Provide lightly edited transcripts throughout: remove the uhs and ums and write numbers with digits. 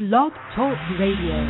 Blog Talk Radio.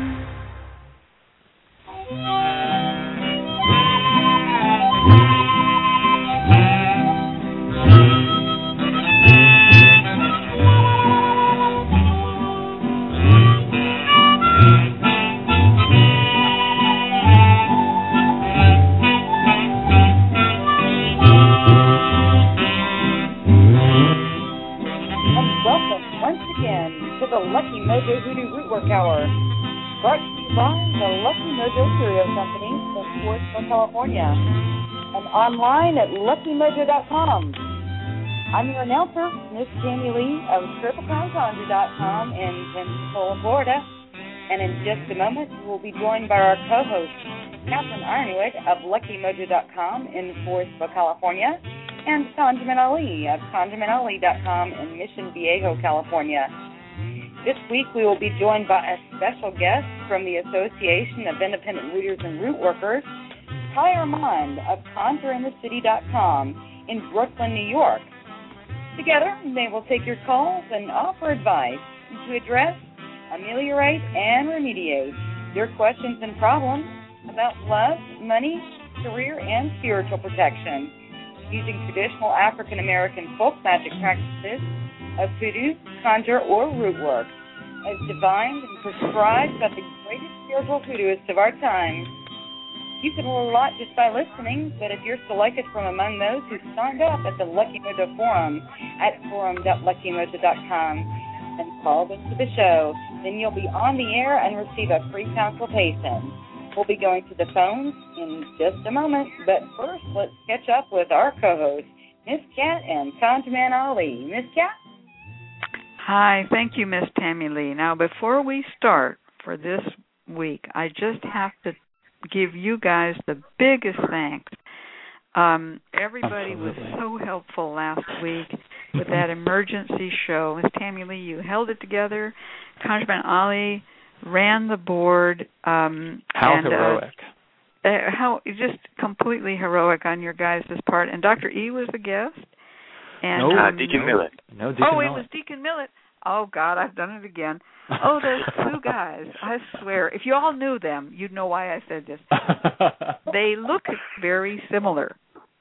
Lucky Mojo Hoodoo Rootwork Hour, brought to you by the Lucky Mojo Curio Company in Forestville, California, and online at luckymojo.com. I'm your announcer, Miss Tammy Lee of TripleCrownConjure.com in Pensacola, Florida, and in just a moment we'll be joined by our co-host, Catherine Ironwood of LuckyMojo.com in Forestville, California, and Conjurman Ali of ConjuremanAli.com in Mission Viejo, California. This week we will be joined by a special guest from the Association of Independent Rooters and Rootworkers, Ty Armand of ConjureInTheCity.com in Brooklyn, New York. Together, they will take your calls and offer advice to address, ameliorate, and remediate your questions and problems about love, money, career, and spiritual protection using traditional African American folk magic practices of hoodoo, conjure, or root work, as divined and prescribed by the greatest spiritual hoodooists of our time. You can learn a lot just by listening, but if you're selected from among those who signed up at the Lucky Mojo Forum at forum.luckymojo.com and called into the show, then you'll be on the air and receive a free consultation. We'll be going to the phones in just a moment, but first let's catch up with our co-hosts, Miss Cat and Conjurman Ali. Miss Cat? Hi, thank you, Miss Tammy Lee. Now, before we start for this week, I just have to give you guys the biggest thanks. Everybody was so helpful last week with that emergency show. Miss Tammy Lee, you held it together. Conjurman Ali ran the board. How heroic. How just completely heroic on your guys' part. And Dr. E was the guest. And, Deacon Millett. No, Deacon Millett. It was Deacon Millett. Oh, God, I've done it again. Oh, those two guys. I swear, if you all knew them, you'd know why I said this. They look very similar.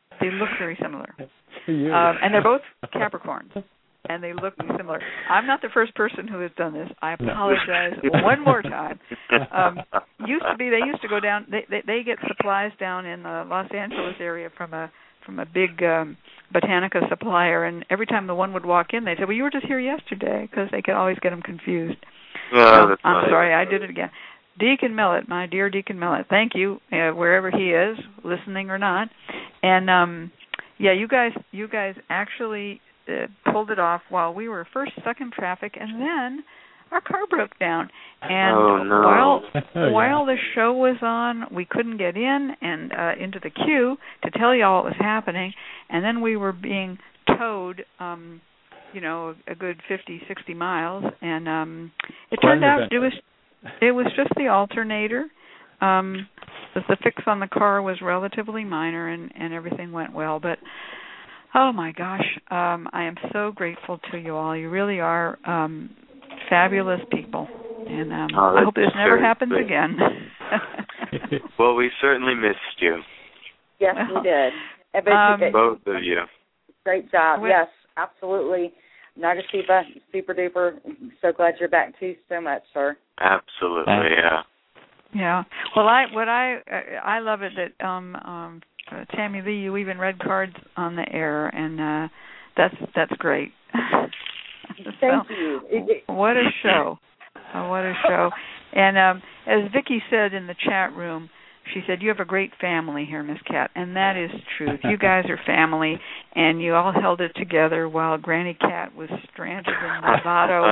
And they're both Capricorns, and they look similar. I'm not the first person who has done this. I apologize one more time. They used to go down, they get supplies down in the Los Angeles area from a big Botanica supplier, and every time the one would walk in, they'd say, well, you were just here yesterday, because they could always get them confused. I'm sorry, I did it again. Deacon Millett, my dear Deacon Millett, thank you, wherever he is, listening or not. And, you guys actually pulled it off while we were first stuck in traffic, and then our car broke down. And while the show was on, we couldn't get in and into the queue to tell you all what was happening. And then we were being towed, a good 50, 60 miles. And it turned out it was just the alternator. The fix on the car was relatively minor, and everything went well. But, oh, my gosh, I am so grateful to you all. You really are fabulous people, and I hope this never happens again. Well, we certainly missed you. Yes, we did. Both of you. Great job. Yes, absolutely. Nagasipa, super duper. So glad you're back too so much, sir. Absolutely, yeah. Yeah. Well, I love it that Tammy Lee, you even read cards on the air, and that's great. Thank you. What a show. What a show. And as Vicki said in the chat room, she said, you have a great family here, Miss Cat. And that is truth. You guys are family, and you all held it together while Granny Cat was stranded in Novato.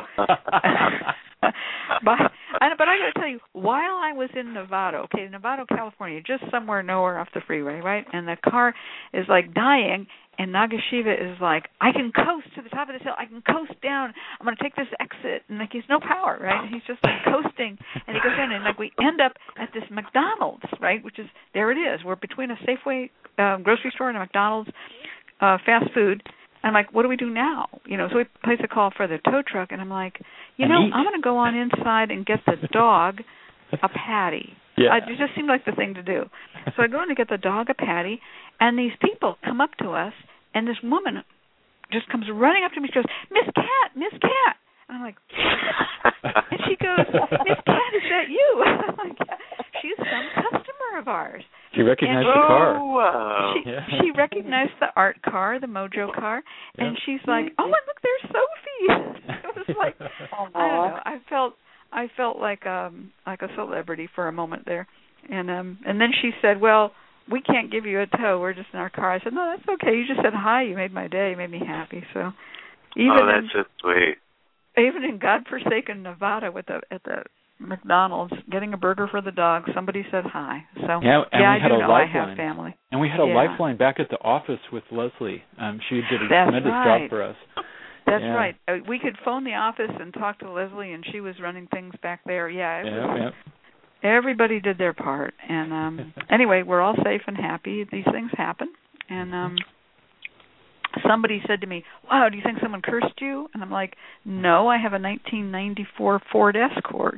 But I got to tell you, while I was in Novato, California, just somewhere nowhere off the freeway, right? And the car is like dying, and Nagashiva is like, I can coast to the top of this hill. I can coast down. I'm going to take this exit. And like, he's no power, right? And he's just like coasting, and he goes in, and like we end up at this McDonald's, right? Which is, there it is. We're between a Safeway grocery store and a McDonald's fast food. I'm like, what do we do now? So we place a call for the tow truck, and I'm like, I'm going to go on inside and get the dog a patty. Yeah. It just seemed like the thing to do. So I go in to get the dog a patty, and these people come up to us, and this woman just comes running up to me. She goes, Miss Cat. And I'm like, and she goes, Miss Cat, is that you? I'm like, she's some customer of ours. She recognized the car. Wow. She recognized the art car, the Mojo car, and she's like, oh, and look, there's Sophie. It was like, I don't know. I felt like a celebrity for a moment there, and then she said, well, we can't give you a tow. We're just in our car. I said, no, that's okay. You just said hi. You made my day. You made me happy. So that's just sweet. Even in godforsaken Nevada at the McDonald's, getting a burger for the dog, somebody said hi. So I do know I have family. And we had a lifeline back at the office with Leslie. She did a tremendous job for us. That's right. We could phone the office and talk to Leslie, and she was running things back there. Everybody did their part. And anyway, we're all safe and happy. These things happen. And somebody said to me, wow, do you think someone cursed you? And I'm like, no, I have a 1994 Ford Escort.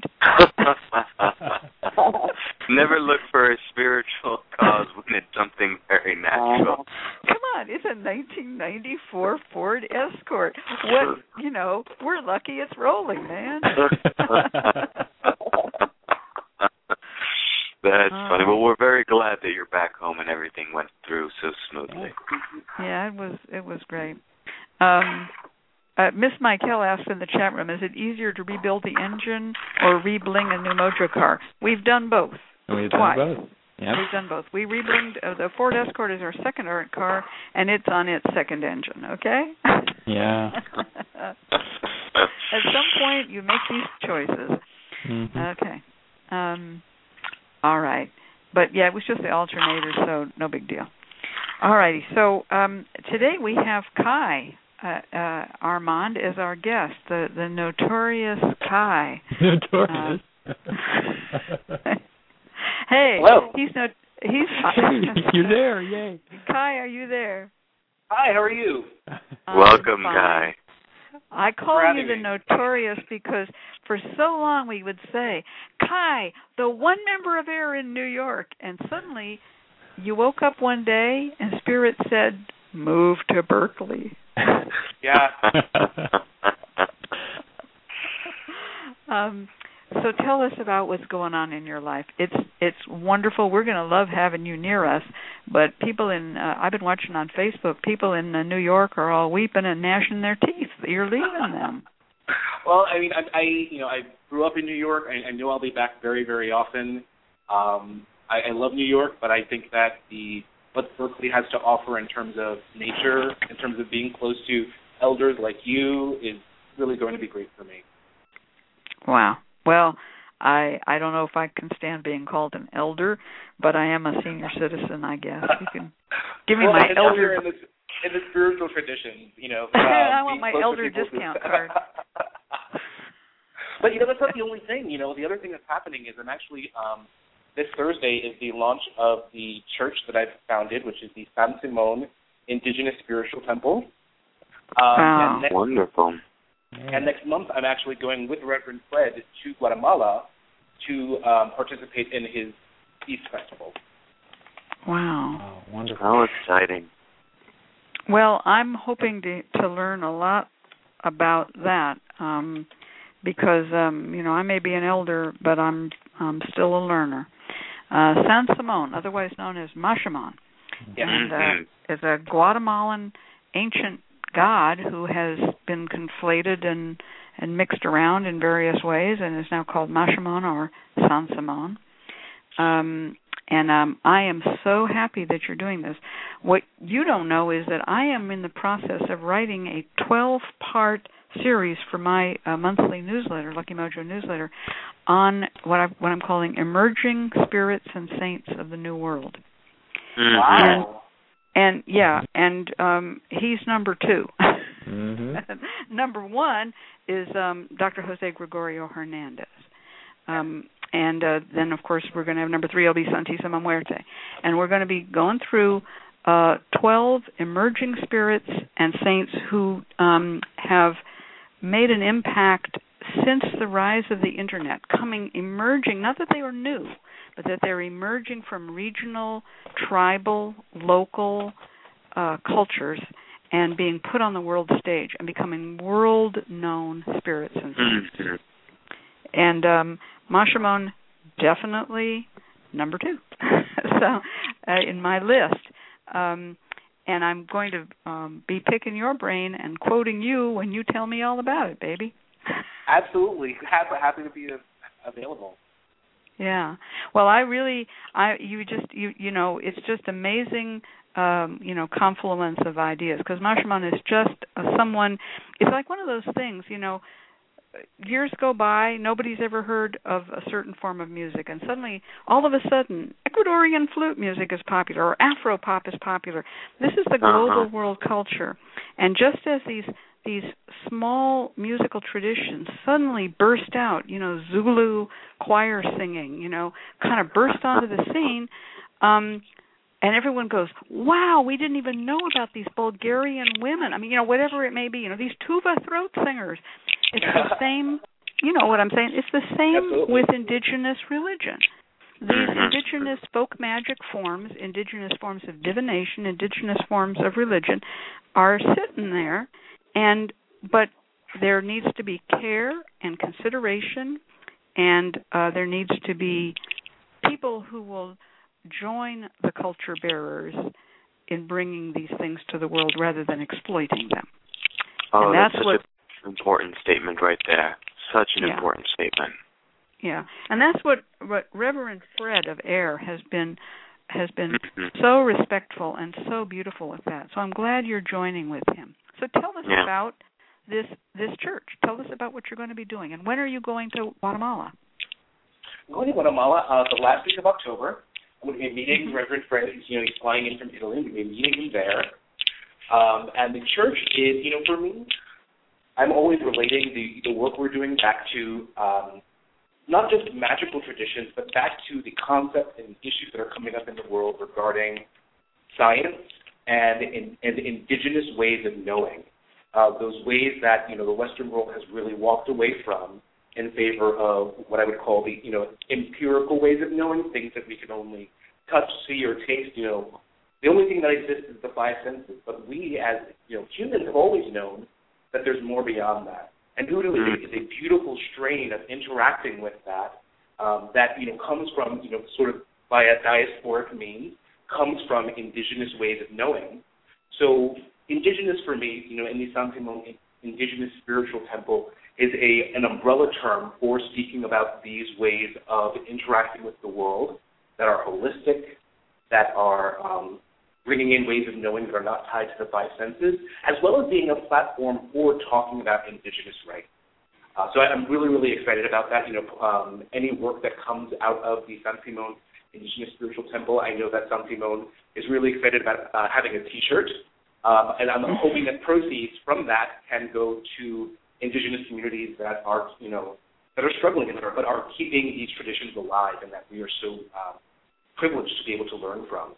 Never look for a spiritual cause when it's something very natural. Come on, it's a 1994 Ford Escort. What, we're lucky it's rolling, man. That's funny. Well, we're very glad that you're back home and everything went through so smoothly. Yeah, it was great. Miss Michael asked in the chat room, is it easier to rebuild the engine or re-bling a new Mojo car? We've done both. We've done both. Yep. We've done both. We re-blinged the Ford Escort is our second art car, and it's on its second engine, okay? Yeah. At some point, you make these choices. Mm-hmm. Okay. All right. But, it was just the alternator, so no big deal. All righty. So today we have Kai Armand as our guest, the notorious Kai. Notorious? Hey. Hello. He's You're there. Yay. Kai, are you there? Hi, how are you? Welcome, Kai. I call you the Notorious because for so long we would say, Kai, the one member of AIR in New York, and suddenly you woke up one day and Spirit said, move to Berkeley. Yeah. So tell us about what's going on in your life. It's wonderful. We're going to love having you near us. But people I've been watching on Facebook, people in New York are all weeping and gnashing their teeth. You're leaving them. Well, I mean, I grew up in New York. I know I'll be back very, very often. I love New York, but I think that what Berkeley has to offer in terms of nature, in terms of being close to elders like you, is really going to be great for me. Wow. Well, I don't know if I can stand being called an elder, but I am a senior citizen, I guess. You can give me my elder in the spiritual tradition, I want my elder discount card. But that's not the only thing. The other thing that's happening is I'm actually this Thursday is the launch of the church that I've founded, which is the San Simon Indigenous Spiritual Temple. Wow. Wonderful. And next month, I'm actually going with Reverend Fred to Guatemala to participate in his Peace Festival. Wow. Oh, wonderful. How exciting. Well, I'm hoping to learn a lot about that because, I may be an elder, but I'm still a learner. San Simon, otherwise known as Mashaman, and is a Guatemalan ancient god who has been conflated and mixed around in various ways and is now called Mashaman or San Simon. I am so happy that you're doing this. What you don't know is that I am in the process of writing a 12-part series for my monthly newsletter, Lucky Mojo newsletter, on what I'm calling Emerging Spirits and Saints of the New World. Wow. And he's number 2. Mm-hmm. Number 1 is Dr. Jose Gregorio Hernandez. And then, of course, we're going to have number 3 will be Santísima Muerte. And we're going to be going through 12 emerging spirits and saints who have made an impact since the rise of the Internet, emerging, not that they were new, but that they're emerging from regional, tribal, local cultures and being put on the world stage and becoming world-known spirits and saints. And Mashimon, definitely number 2. So in my list. And I'm going to be picking your brain and quoting you when you tell me all about it, baby. Absolutely. Happy to be available. Yeah. Well, it's just amazing, confluence of ideas, because Mashimon is just someone, it's like one of those things, years go by, nobody's ever heard of a certain form of music, and suddenly, all of a sudden, Ecuadorian flute music is popular, or Afro-pop is popular. This is the global world culture. And just as these small musical traditions suddenly burst out, Zulu choir singing, kind of burst onto the scene, and everyone goes, wow, we didn't even know about these Bulgarian women. I mean, whatever it may be, these tuba throat singers. It's the same, you know what I'm saying? It's the same Absolutely. with indigenous religion. These indigenous folk magic forms, indigenous forms of divination, indigenous forms of religion are sitting there, but there needs to be care and consideration, and there needs to be people who will join the culture bearers in bringing these things to the world rather than exploiting them. Oh, that's such an important statement right there. Such an important statement. Yeah, and that's what Reverend Fred of Air has been so respectful and so beautiful with that. So I'm glad you're joining with him. So tell us about this church. Tell us about what you're going to be doing, and when are you going to Guatemala? I'm going to Guatemala the last week of October. I'm going to be meeting Reverend Fred. He's flying in from Italy. I'm going to be meeting him there. And the church is, for me, I'm always relating the work we're doing back to not just magical traditions, but back to the concepts and issues that are coming up in the world regarding science and indigenous ways of knowing. Those ways that, the Western world has really walked away from in favor of what I would call the, empirical ways of knowing, things that we can only touch, see, or taste. The only thing that exists is the five senses. But we, as humans, have always known that there's more beyond that. And voodoo is a beautiful strain of interacting with that, comes from, sort of via diasporic means, comes from indigenous ways of knowing. So indigenous for me, in the San Simon Indigenous Spiritual Temple, is an umbrella term for speaking about these ways of interacting with the world that are holistic, that are bringing in ways of knowing that are not tied to the five senses, as well as being a platform for talking about indigenous rights. So I'm really, really excited about that. Any work that comes out of the San Simon Indigenous Spiritual Temple, I know that San Simon is really excited about having a T-shirt, and I'm hoping that proceeds from that can go to indigenous communities that are, that are struggling but are keeping these traditions alive, and that we are so privileged to be able to learn from.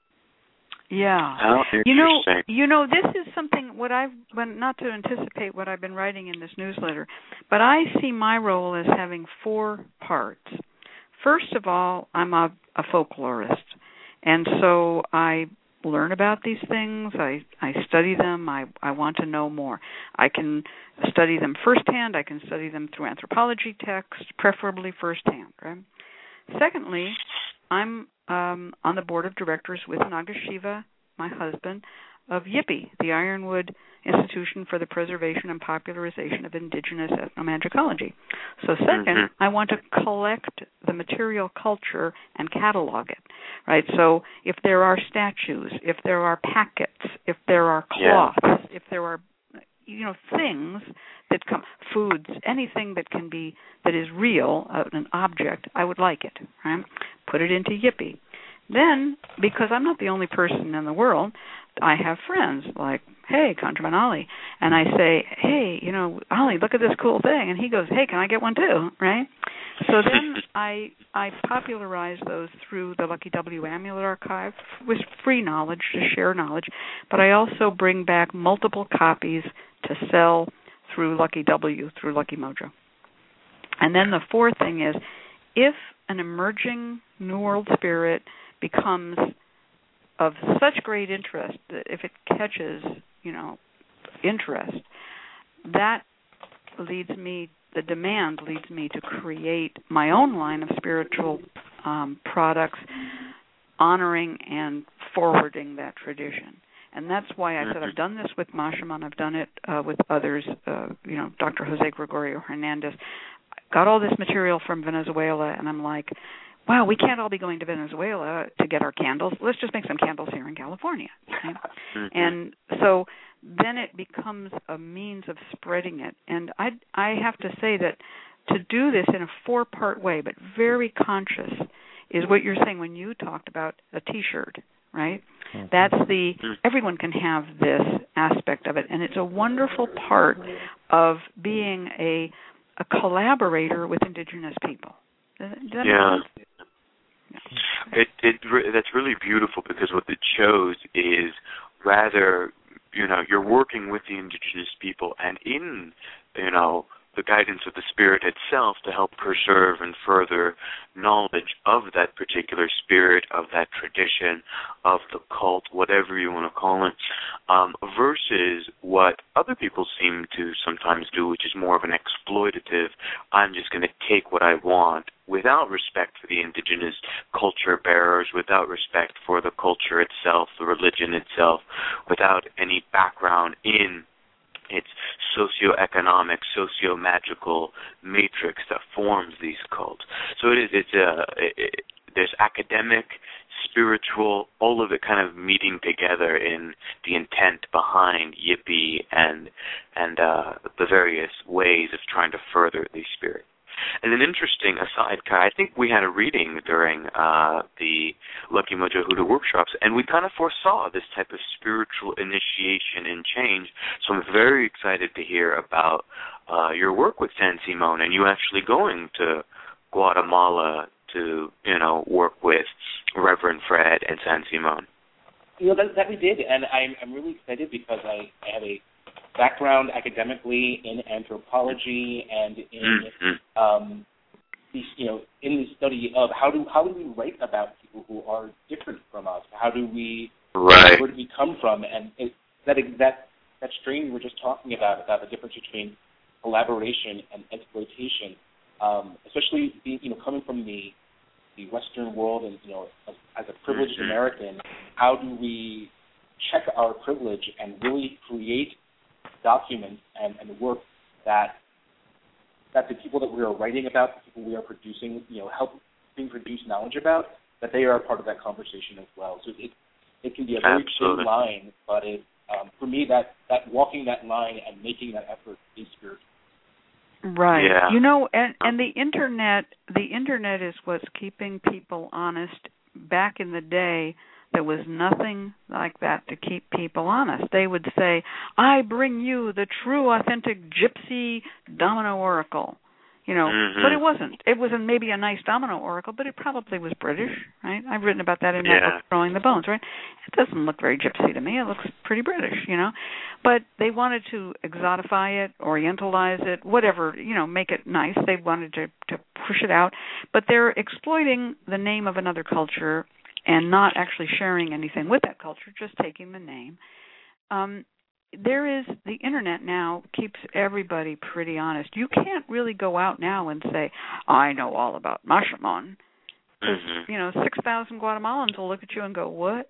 Yeah. How interesting. This is something not to anticipate what I've been writing in this newsletter, but I see my role as having 4 parts. First of all, I'm a folklorist, and so I learn about these things. I study them. I want to know more. I can study them firsthand. I can study them through anthropology texts, preferably firsthand. Right? Secondly, I'm on the board of directors with Nagashiva, my husband, of YIPI, the Ironwood Institution for the Preservation and Popularization of Indigenous Ethnomagicology. So second, I want to collect the material culture and catalog it, right? So if there are statues, if there are packets, if there are cloths, if there are, things that come, foods, anything that is real, an object, I would like it, right? Put it into YIPI. Then, because I'm not the only person in the world, I have friends like, hey, ConjureMan Ali, and I say, hey, Ali, look at this cool thing, and he goes, hey, can I get one too, right? So then I popularized those through the Lucky W Amulet Archive with free knowledge, to share knowledge, but I also bring back multiple copies to sell through Lucky W, through Lucky Mojo. And then the fourth thing is, if an emerging New World spirit becomes of such great interest, that if it catches, interest, that the demand leads me to create my own line of spiritual products, honoring and forwarding that tradition. And that's why I said I've done this with Mashaman, I've done it with others, Dr. Jose Gregorio Hernandez. Got all this material from Venezuela, and I'm like, wow, we can't all be going to Venezuela to get our candles. Let's just make some candles here in California. Okay? And so then it becomes a means of spreading it. And I have to say that to do this in a 4-part way, but very conscious, is what you're saying when you talked about a T-shirt, right? That's everyone can have this aspect of it. And it's a wonderful part of being a collaborator with indigenous people. Does that make sense? That's really beautiful, because what it shows is rather, you're working with the indigenous people and in, the guidance of the spirit itself to help preserve and further knowledge of that particular spirit, of that tradition, of the cult, whatever you want to call it, versus what other people seem to sometimes do, which is more of an exploitative, I'm just going to take what I want, without respect for the indigenous culture bearers, without respect for the culture itself, the religion itself, without any background in its socio-economic, socio-magical matrix that forms these cults. So there's academic, spiritual, all of it kind of meeting together in the intent behind Yippee and the various ways of trying to further these spirits. And an interesting aside, Kai, I think we had a reading during the Lucky Mojo Hoodoo workshops, and we kind of foresaw this type of spiritual initiation and change. So I'm very excited to hear about your work with San Simon, and you actually going to Guatemala to, work with Reverend Fred and San Simon. That we did, and I'm really excited because I have a background academically in anthropology and in in the study of how do we write about people who are different from us? How do we where do we come from? And that strain we were just talking about the difference between collaboration and exploitation, especially coming from the Western world and as a privileged American, how do we check our privilege and really create documents and work that the people that we are writing about, the people we are producing, helping produce knowledge about, that they are a part of that conversation as well. So it can be a very thin line, but for me, that walking that line and making that effort is spiritual. Right. Yeah. And the internet is what's keeping people honest. Back in the day, there was nothing like that to keep people honest. They would say, I bring you the true, authentic gypsy domino oracle. But it wasn't. It wasn't maybe a nice domino oracle, but it probably was British, right? I've written about that in that book, Throwing the Bones, right? It doesn't look very gypsy to me. It looks pretty British, But they wanted to exotify it, orientalize it, whatever, make it nice. They wanted to push it out. But they're exploiting the name of another culture and not actually sharing anything with that culture, just taking the name. The internet now keeps everybody pretty honest. You can't really go out now and say, I know all about Mashaman. 6,000 Guatemalans will look at you and go, what?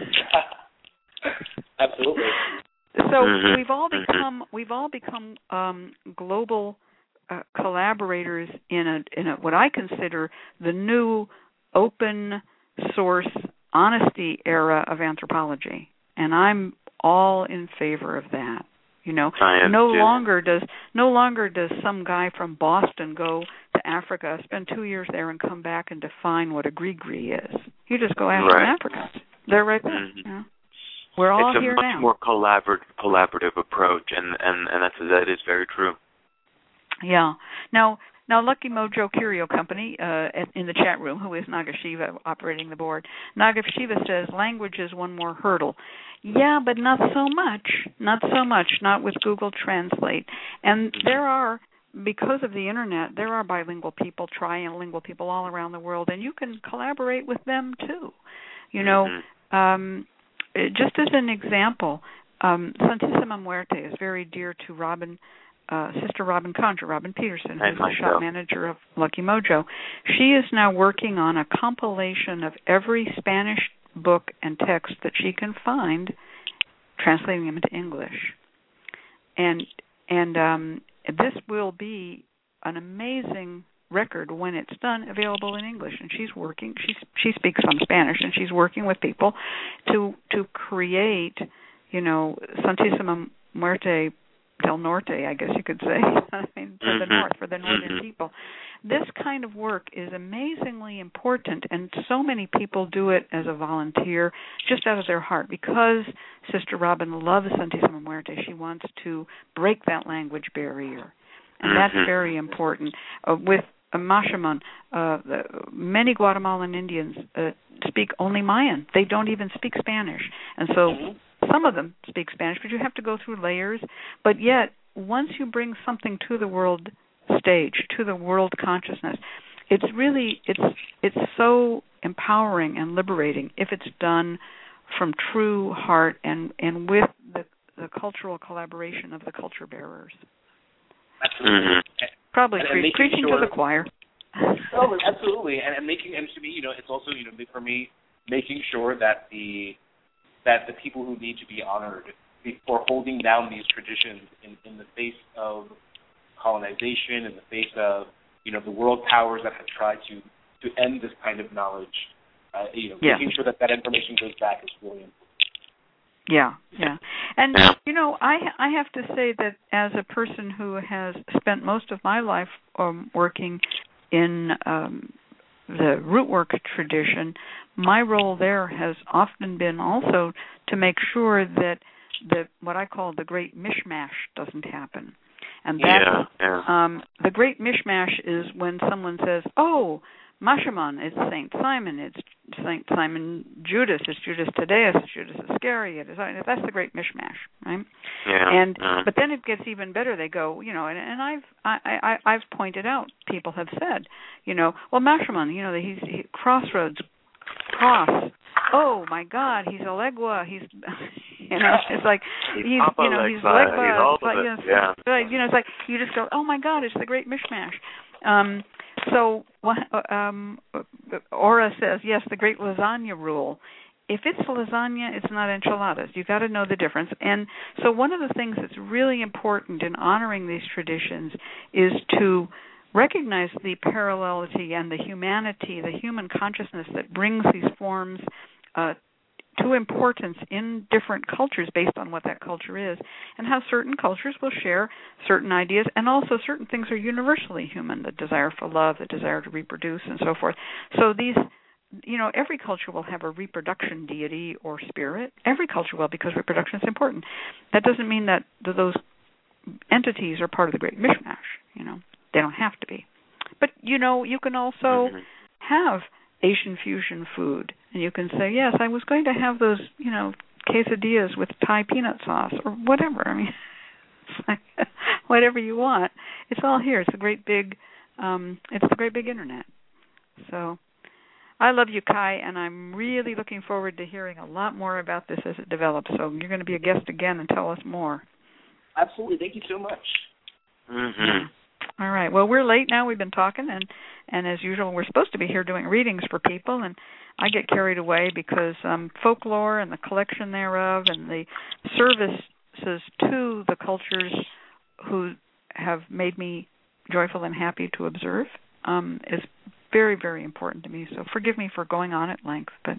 Absolutely. So we've all become global collaborators in a what I consider the new open source honesty era of anthropology, and I'm all in favor of that. No longer does some guy from Boston go to Africa, spend 2 years there, and come back and define what a gree-gree is. You just go ask an African. They're right there. We're all here now. It's a much more collaborative approach, and that is very true. Yeah. Now Now, Lucky Mojo Curio Company in the chat room, who is Nagashiva operating the board, Nagashiva says language is one more hurdle. Yeah, but not so much. Not with Google Translate. And there are, because of the Internet, there are bilingual people, trilingual people all around the world, and you can collaborate with them too. You know, just as an example, Santissima Muerte is very dear to Sister Robin Contra, Robin Peterson, who's the shop manager of Lucky Mojo. She is now working on a compilation of every Spanish book and text that she can find, translating them into English. And this will be an amazing record when it's done, available in English. And she's working. She speaks some Spanish, and she's working with people to create, you know, Santissima Muerte del Norte, I guess you could say, I mean, for the north, for the northern people. This kind of work is amazingly important, and so many people do it as a volunteer, just out of their heart, because Sister Robin loves Santissima Muerte. She wants to break that language barrier, and that's very important. With Mashaman, many Guatemalan Indians speak only Mayan. They don't even speak Spanish, and so some of them speak Spanish, but you have to go through layers. But yet, once you bring something to the world stage, to the world consciousness, it's so empowering and liberating if it's done from true heart and with the cultural collaboration of the culture bearers. Absolutely. Probably preaching to the choir. Oh, absolutely, and to me, you know, it's also, you know, for me, making sure that the people who need to be honored for holding down these traditions in the face of colonization, in the face of, you know, the world powers that have tried to end this kind of knowledge, making sure that information goes back is really important. Yeah. And, you know, I have to say that as a person who has spent most of my life working in the root work tradition, my role there has often been also to make sure that what I call the great mishmash doesn't happen. And that the great mishmash is when someone says, "Oh, Mashaman, it's Saint Simon, it's Saint Simon Judas, it's Judas Thaddeus, it's Judas Iscariot." That's the great mishmash, right? But then it gets even better. They go, you know, and I've pointed out, people have said, you know, well, Mashaman, you know, he's Crossroads, Cross. Oh my God, he's Elegua. He's, you know, it's like he's Legba. It's like you just go, oh my God, it's the great mishmash. So Aura says, yes, the great lasagna rule. If it's lasagna, it's not enchiladas. You've got to know the difference. And so one of the things that's really important in honoring these traditions is to recognize the parallelity and the humanity, the human consciousness that brings these forms to importance in different cultures based on what that culture is, and how certain cultures will share certain ideas, and also certain things are universally human, the desire for love, the desire to reproduce, and so forth. So these, you know, every culture will have a reproduction deity or spirit. Every culture will, because reproduction is important. That doesn't mean that those entities are part of the great mishmash, you know. They don't have to be. But, you know, you can also have Asian fusion food, and you can say, yes, I was going to have those, you know, quesadillas with Thai peanut sauce or whatever. I mean, it's like whatever you want. It's all here. It's the great big internet. So I love you, Kai, and I'm really looking forward to hearing a lot more about this as it develops. So you're going to be a guest again and tell us more. Absolutely. Thank you so much. Mm-hmm. All right. Well, we're late now. We've been talking, and as usual, we're supposed to be here doing readings for people, and I get carried away because folklore and the collection thereof and the services to the cultures who have made me joyful and happy to observe is very, very important to me. So forgive me for going on at length, but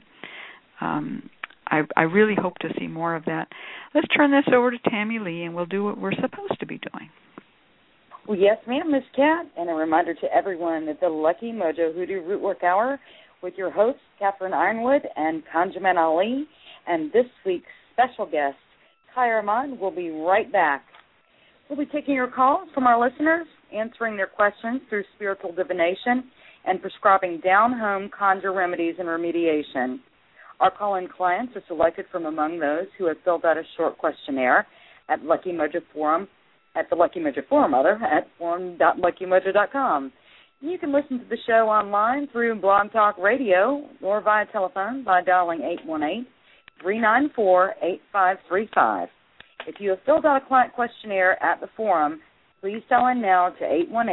I really hope to see more of that. Let's turn this over to Tammy Lee, and we'll do what we're supposed to be doing. Well, yes, ma'am, Miss Cat, and a reminder to everyone that the Lucky Mojo Hoodoo Rootwork Hour with your hosts, Catherine Ironwood and Kanjaman Ali, and this week's special guest, Kai Armand, will be right back. We'll be taking your calls from our listeners answering their questions through spiritual divination, and prescribing down-home conjure remedies and remediation. Our call-in clients are selected from among those who have filled out a short questionnaire at Lucky Mojo Forum, at the Lucky Mojo Forum, at forum.luckymojo.com. You can listen to the show online through Blog Talk Radio or via telephone by dialing 818-394-8535. If you have filled out a client questionnaire at the forum, please dial in now to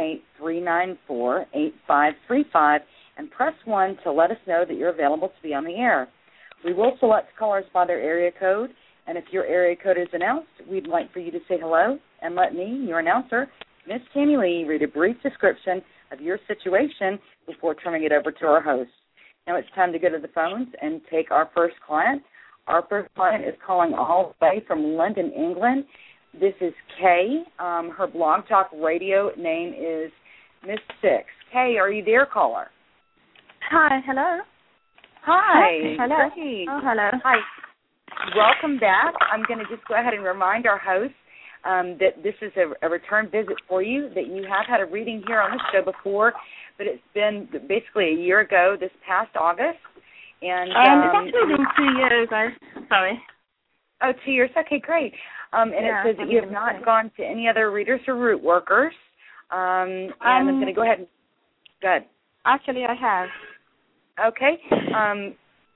818-394-8535 and press 1 to let us know that you're available to be on the air. We will select callers by their area code, and if your area code is announced, we'd like for you to say hello and let me, your announcer, Miss Tammy Lee, read a brief description of your situation before turning it over to our host. Now it's time to go to the phones and take our first client. Our first client is calling all the way from London, England. This is Kay. Her Blog Talk Radio name is Miss Six. Kay, are you there, caller? Hi, hello. Hi. Hello. Great. Oh, hello. Hi. Welcome back. I'm going to just go ahead and remind our host that this is a return visit for you, that you have had a reading here on the show before, but it's been basically a year ago, this past August. And it's actually been 2 years. Sorry. Oh, 2 years. Okay, great. And it says that you have not gone to any other readers or root workers. And I'm going to go ahead and go ahead. Actually, I have. Okay. Okay.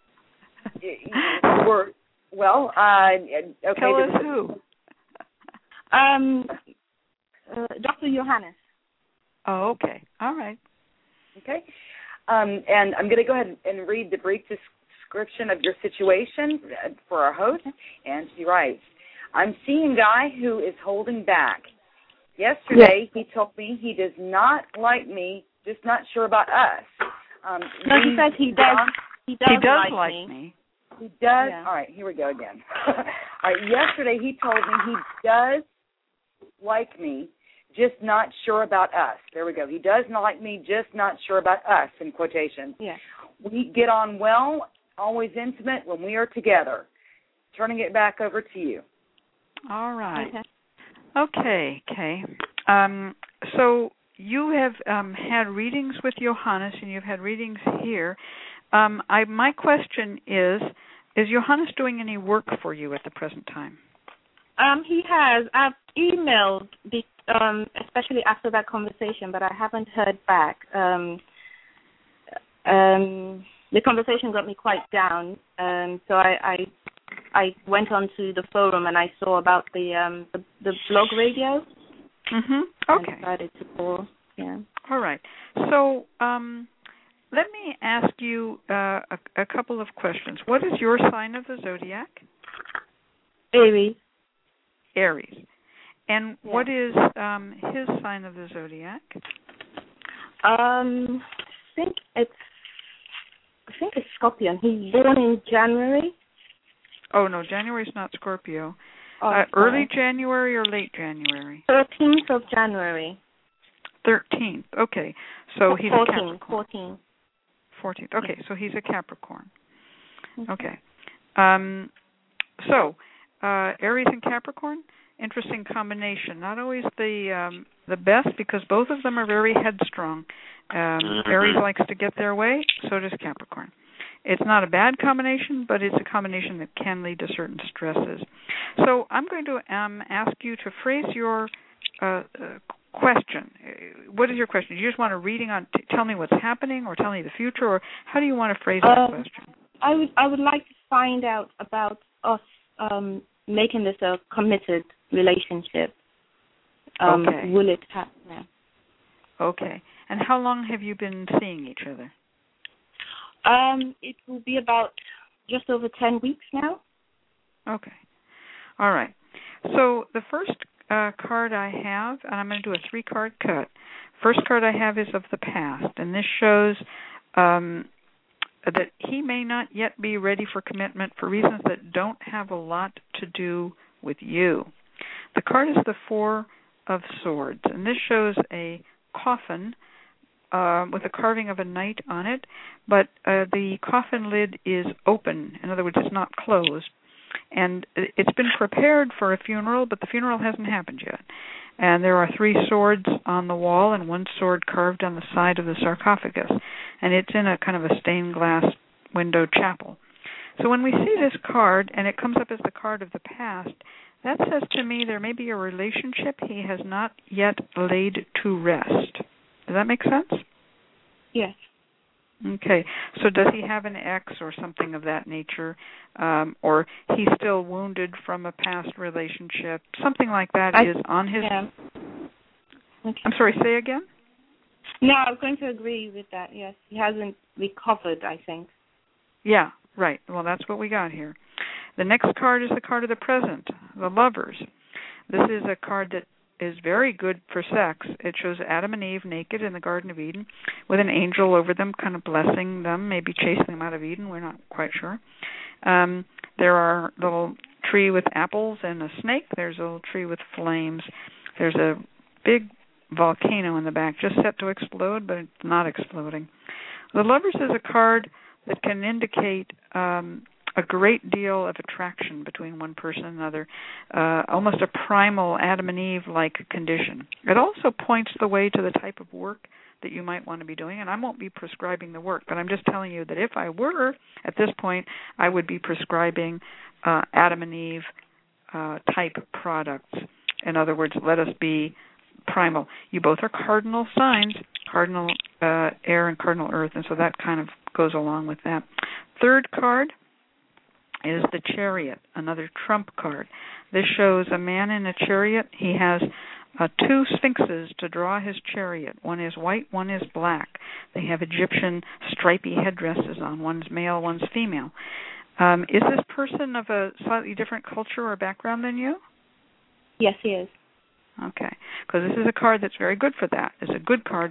Tell us who. Dr. Johannes. Oh, okay. All right. Okay. And I'm going to go ahead and read the brief description of your situation for our host. And she writes, I'm seeing a guy who is holding back. Yesterday, he told me he does not like me, just not sure about us. No, he says he does. He does like me. He does? Yeah. All right, here we go again. All right, yesterday he told me he does like me, just not sure about us. There we go. He does not like me, just not sure about us, in quotation. Yeah. We get on well, always intimate when we are together. Turning it back over to you. All right. Okay, Kay. So you have had readings with Johannes, and you've had readings here. My question is Johannes doing any work for you at the present time? He has. I've emailed, especially after that conversation, but I haven't heard back. The conversation got me quite down, so I went onto the forum and I saw about the blog radio. Mhm. Okay. I decided to call. Yeah. All right. So let me ask you a couple of questions. What is your sign of the zodiac? Aries. Aries. And what is his sign of the zodiac? I think it's Scorpion. He's born in January. Oh no, January is not Scorpio. Oh, early January or late January? 13th of January. 13th. Okay, so he's 14, a Capricorn. 14th. Okay, so he's a Capricorn. Mm-hmm. Okay. So Aries and Capricorn, interesting combination. Not always the best, because both of them are very headstrong. Aries likes to get their way, so does Capricorn. It's not a bad combination, but it's a combination that can lead to certain stresses. So I'm going to ask you to phrase your question. What is your question? Do you just want a reading on tell me what's happening, or tell me the future, or how do you want to phrase that question? I would like to find out about us making this a committed relationship. Okay. Will it happen? Yeah. Okay. And how long have you been seeing each other? It will be about just over 10 weeks now. Okay. All right. So the first card I have, and I'm going to do a 3-card cut. First card I have is of the past, and this shows that he may not yet be ready for commitment for reasons that don't have a lot to do with you. The card is the 4 of Swords, and this shows a coffin with a carving of a knight on it, but the coffin lid is open. In other words, it's not closed. And it's been prepared for a funeral, but the funeral hasn't happened yet. And there are 3 swords on the wall and 1 sword carved on the side of the sarcophagus. And it's in a kind of a stained glass windowed chapel. So when we see this card, and it comes up as the card of the past, that says to me there may be a relationship he has not yet laid to rest. Does that make sense? Yes. Okay. So does he have an ex or something of that nature? Or he's still wounded from a past relationship? Something like that is on his... Yeah. Okay. I'm sorry, say again? No, I was going to agree with that, yes. He hasn't recovered, I think. Yeah, right. Well, that's what we got here. The next card is the card of the present, the Lovers. This is a card that is very good for sex. It shows Adam and Eve naked in the Garden of Eden with an angel over them, kind of blessing them, maybe chasing them out of Eden. We're not quite sure. There are a little tree with apples and a snake. There's a little tree with flames. There's a big volcano in the back, just set to explode, but it's not exploding. The Lovers is a card that can indicate a great deal of attraction between one person and another, almost a primal Adam and Eve-like condition. It also points the way to the type of work that you might want to be doing, and I won't be prescribing the work, but I'm just telling you that if I were, at this point, I would be prescribing Adam and Eve type products. In other words, let us be primal. You both are cardinal signs, cardinal air and cardinal earth, and so that kind of goes along with that. Third card is the Chariot, another trump card. This shows a man in a chariot. He has 2 sphinxes to draw his chariot. One is white, one is black. They have Egyptian stripy headdresses on. One's male, one's female. Is this person of a slightly different culture or background than you? Yes, he is. Okay, because this is a card that's very good for that. It's a good card.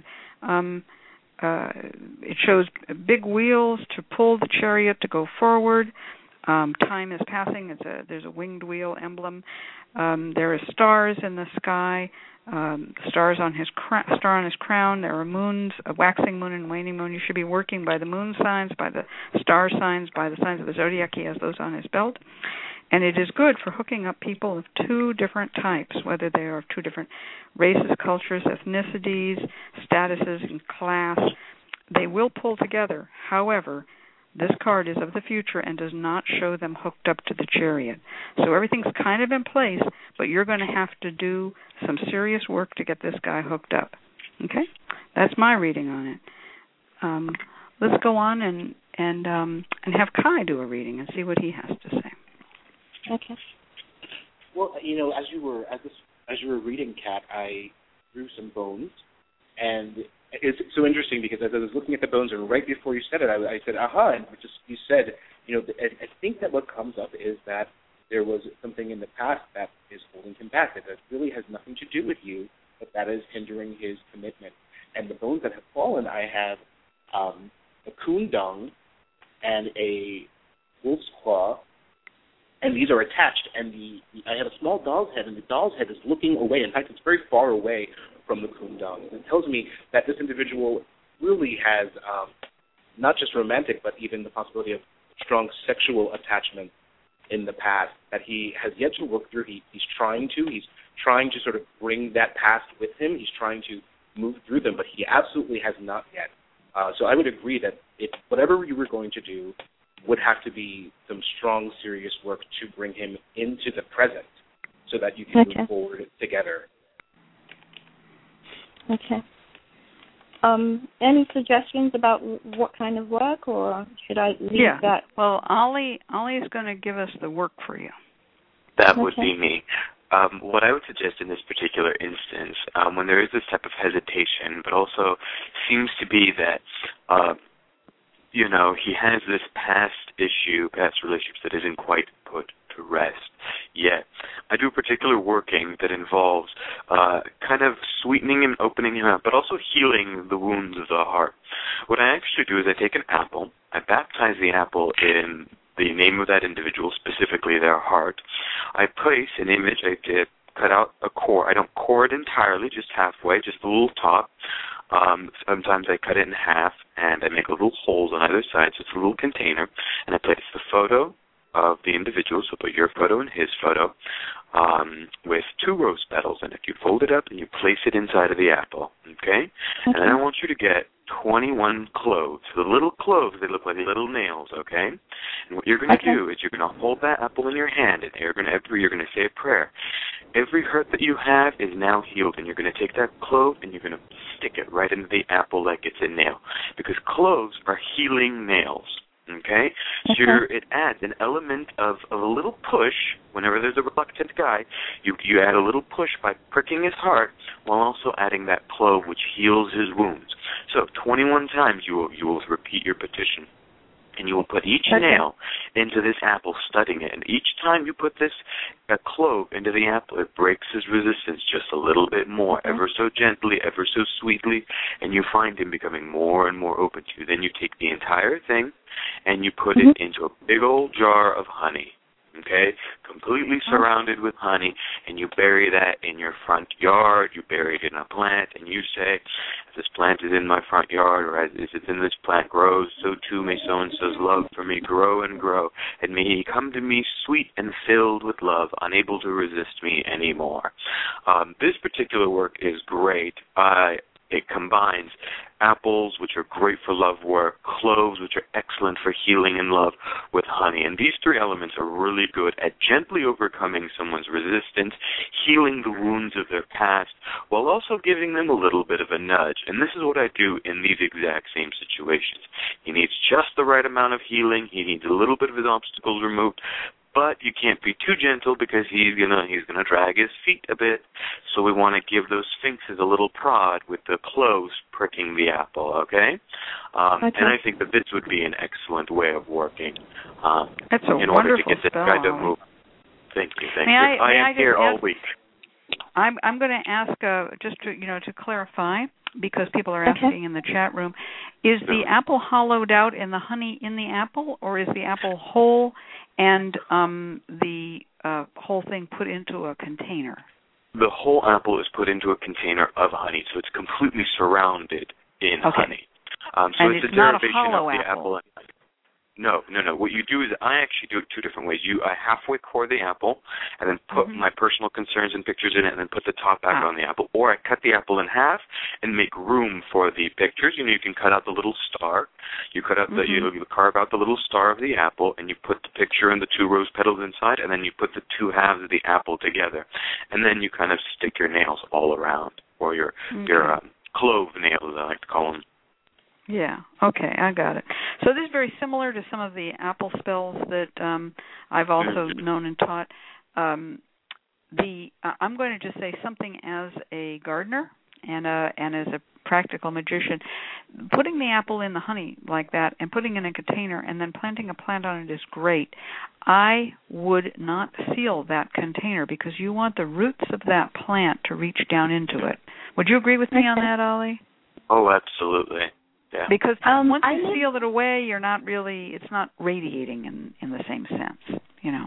It shows big wheels to pull the chariot to go forward. Time is passing. There's a winged wheel emblem. There are stars in the sky. Stars on his star on his crown. There are moons, a waxing moon and waning moon. You should be working by the moon signs, by the star signs, by the signs of the zodiac. He has those on his belt. And it is good for hooking up people of 2 different types, whether they are of 2 different races, cultures, ethnicities, statuses, and class. They will pull together. However, this card is of the future and does not show them hooked up to the chariot. So everything's kind of in place, but you're going to have to do some serious work to get this guy hooked up. Okay? That's my reading on it. Let's go on and have Kai do a reading and see what he has to say. Okay. Well, as you were reading, Kat, I drew some bones, and it's so interesting because as I was looking at the bones, and right before you said it, I said, "Aha!" And you said, I think that what comes up is that there was something in the past that is holding him back, that really has nothing to do with you, but that is hindering his commitment. And the bones that have fallen, I have a coon dung and a wolf's claw. And these are attached, and I have a small doll's head, and the doll's head is looking away. In fact, it's very far away from the coon dung. And it tells me that this individual really has not just romantic, but even the possibility of strong sexual attachment in the past that he has yet to work through. He's trying to sort of bring that past with him. He's trying to move through them, but he absolutely has not yet. So I would agree that whatever you were going to do would have to be some strong, serious work to bring him into the present so that you can move forward together. Okay. Any suggestions about what kind of work, or should I leave that? Well, Ollie is going to give us the work for you. That would be me. What I would suggest in this particular instance, when there is this type of hesitation, but also seems to be that he has this past relationships that isn't quite put to rest yet. I do particular working that involves kind of sweetening and opening him up, but also healing the wounds of the heart. What I actually do is I take an apple, I baptize the apple in the name of that individual, specifically their heart. I place an image, I cut out a core. I don't core it entirely, just halfway, just a little top. Sometimes I cut it in half, and I make little holes on either side, so it's a little container, and I place the photo of the individual, so put your photo and his photo, with 2 rose petals in it. You fold it up and you place it inside of the apple, okay? And then I want you to get 21 cloves. The little cloves, they look like little nails, okay? And what you're going to do is you're going to hold that apple in your hand, and you're going to say a prayer. Every hurt that you have is now healed, and you're going to take that clove and you're going to stick it right into the apple like it's a nail, because cloves are healing nails. Okay? So it adds an element of a little push. Whenever there's a reluctant guy, you add a little push by pricking his heart while also adding that clove which heals his wounds. So 21 times you will repeat your petition. And you will put each nail into this apple, studying it. And each time you put a clove into the apple, it breaks his resistance just a little bit more, ever so gently, ever so sweetly, and you find him becoming more and more open to you. Then you take the entire thing and you put it into a big old jar of honey, okay, completely surrounded with honey, and you bury that in your front yard. You bury it in a plant, and you say, this plant is in my front yard, or as it's in this plant grows, so too may so-and-so's love for me grow and grow, and may he come to me sweet and filled with love, unable to resist me anymore. This particular work is great. It combines apples, which are great for love work, cloves, which are excellent for healing and love, with honey. And these 3 elements are really good at gently overcoming someone's resistance, healing the wounds of their past, while also giving them a little bit of a nudge. And this is what I do in these exact same situations. He needs just the right amount of healing. He needs a little bit of his obstacles removed, but you can't be too gentle because he's gonna drag his feet a bit. So we want to give those sphinxes a little prod with the cloves pricking the apple, okay? And I think that this would be an excellent way of working That's a in order to get this spell, guy to move. Thank you. I am here all week. I'm going to ask just to clarify, because people are asking in the chat room, is the apple hollowed out and the honey in the apple, or is the apple whole and the whole thing put into a container? The whole apple is put into a container of honey, so it's completely surrounded in honey. So and it's a not derivation a hollow of the apple and honey. No. What you do is I actually do it 2 different ways. I halfway core the apple and then put my personal concerns and pictures in it and then put the top back on the apple. Or I cut the apple in half and make room for the pictures. You can cut out the little star. You cut out you carve out the little star of the apple, and you put the picture and the 2 rose petals inside, and then you put the 2 halves of the apple together. And then you kind of stick your nails all around, or your clove nails, I like to call them. Yeah, okay, I got it. So this is very similar to some of the apple spells that I've also known and taught. I'm going to just say something as a gardener and as a practical magician. Putting the apple in the honey like that and putting it in a container and then planting a plant on it is great. I would not seal that container because you want the roots of that plant to reach down into it. Would you agree with me on that, Ollie? Oh, absolutely. Yeah. Because once you seal it away, it's not radiating in the same sense,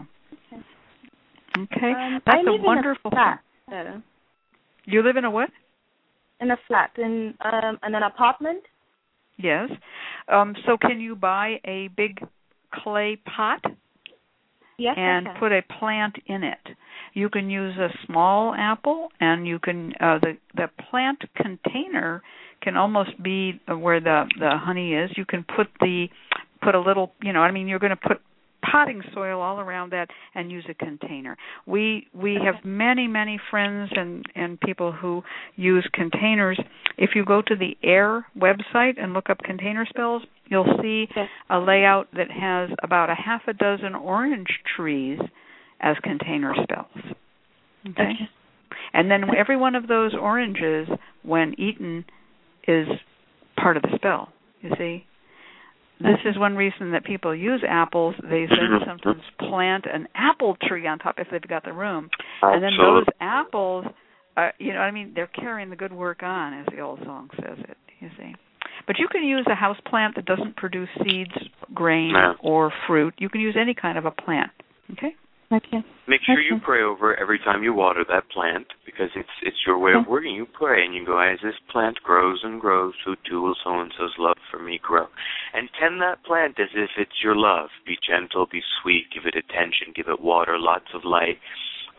Okay? That's a wonderful thing. You live in a what? In a flat, in an apartment. Yes. So can you buy a big clay pot? Yes, and put a plant in it. You can use a small apple, and you can the plant container can almost be where the honey is. You can put a little, you're going to put potting soil all around that and use a container. We have many friends and people who use containers. If you go to the AIR website and look up container spells, you'll see a layout that has about a half a dozen orange trees as container spells. Okay? And then every one of those oranges, when eaten, is part of the spell, you see. This is one reason that people use apples. They then sometimes plant an apple tree on top if they've got the room. And then those apples, they're carrying the good work on, as the old song says it, you see. But you can use a house plant that doesn't produce seeds, grain, or fruit. You can use any kind of a plant, okay? Make sure you pray over every time you water that plant, because it's your way of working. You pray and you go, as this plant grows and grows, so too will so-and-so's love for me grow. And tend that plant as if it's your love. Be gentle, be sweet, give it attention, give it water, lots of light.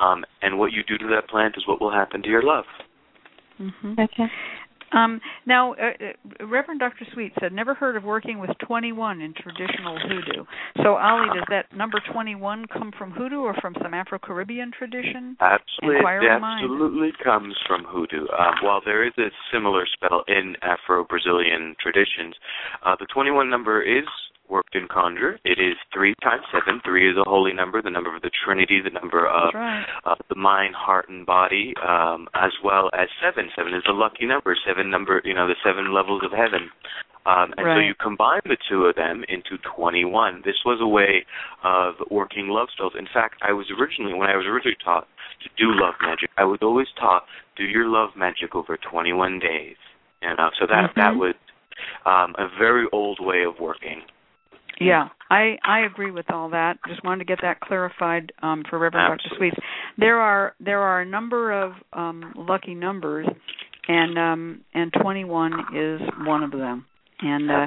And what you do to that plant is what will happen to your love. Mm-hmm. Okay. Now, Reverend Dr. Sweet said, never heard of working with 21 in traditional hoodoo. So, Ali, does that number 21 come from hoodoo or from some Afro-Caribbean tradition? Absolutely, it absolutely comes from hoodoo. While there is a similar spell in Afro-Brazilian traditions, the 21 number is worked in conjure. It is 3 times 7. 3 is a holy number, the number of the Trinity, the number of the mind, heart, and body, as well as 7. 7 is a lucky number. 7 number, the 7 levels of heaven. And so you combine the two of them into 21. This was a way of working love spells. In fact, when I was originally taught to do love magic, I was always taught, do your love magic over 21 days. So that was a very old way of working. Yeah, I agree with all that. Just wanted to get that clarified for Reverend Dr. Sweets. There are a number of lucky numbers, and 21 is one of them. And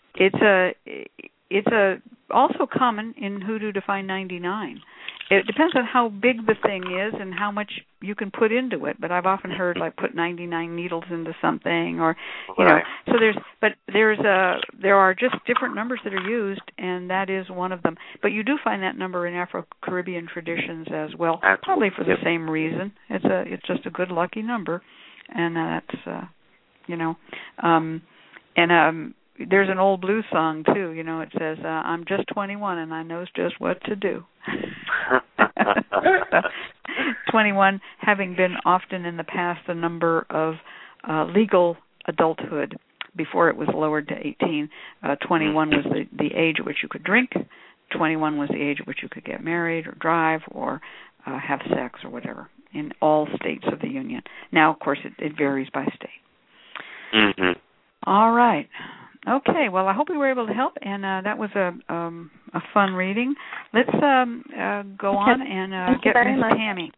it's also common in hoodoo to find 99. It depends on how big the thing is and how much you can put into it. But I've often heard put 99 needles into something, or So there are just different numbers that are used, and that is one of them. But you do find that number in Afro-Caribbean traditions as well, probably for the same reason. It's just a good lucky number, and that's there's an old blues song too. It says, "I'm just 21 and I knows just what to do." 21 having been often in the past the number of legal adulthood before it was lowered to 18. 21 was the age at which you could drink. 21 was the age at which you could get married or drive or have sex or whatever in all states of the Union. Now, of course, it varies by state. Mm-hmm. All right. Okay, well, I hope we were able to help, and that was a fun reading. Let's go on and get Miss Tammy.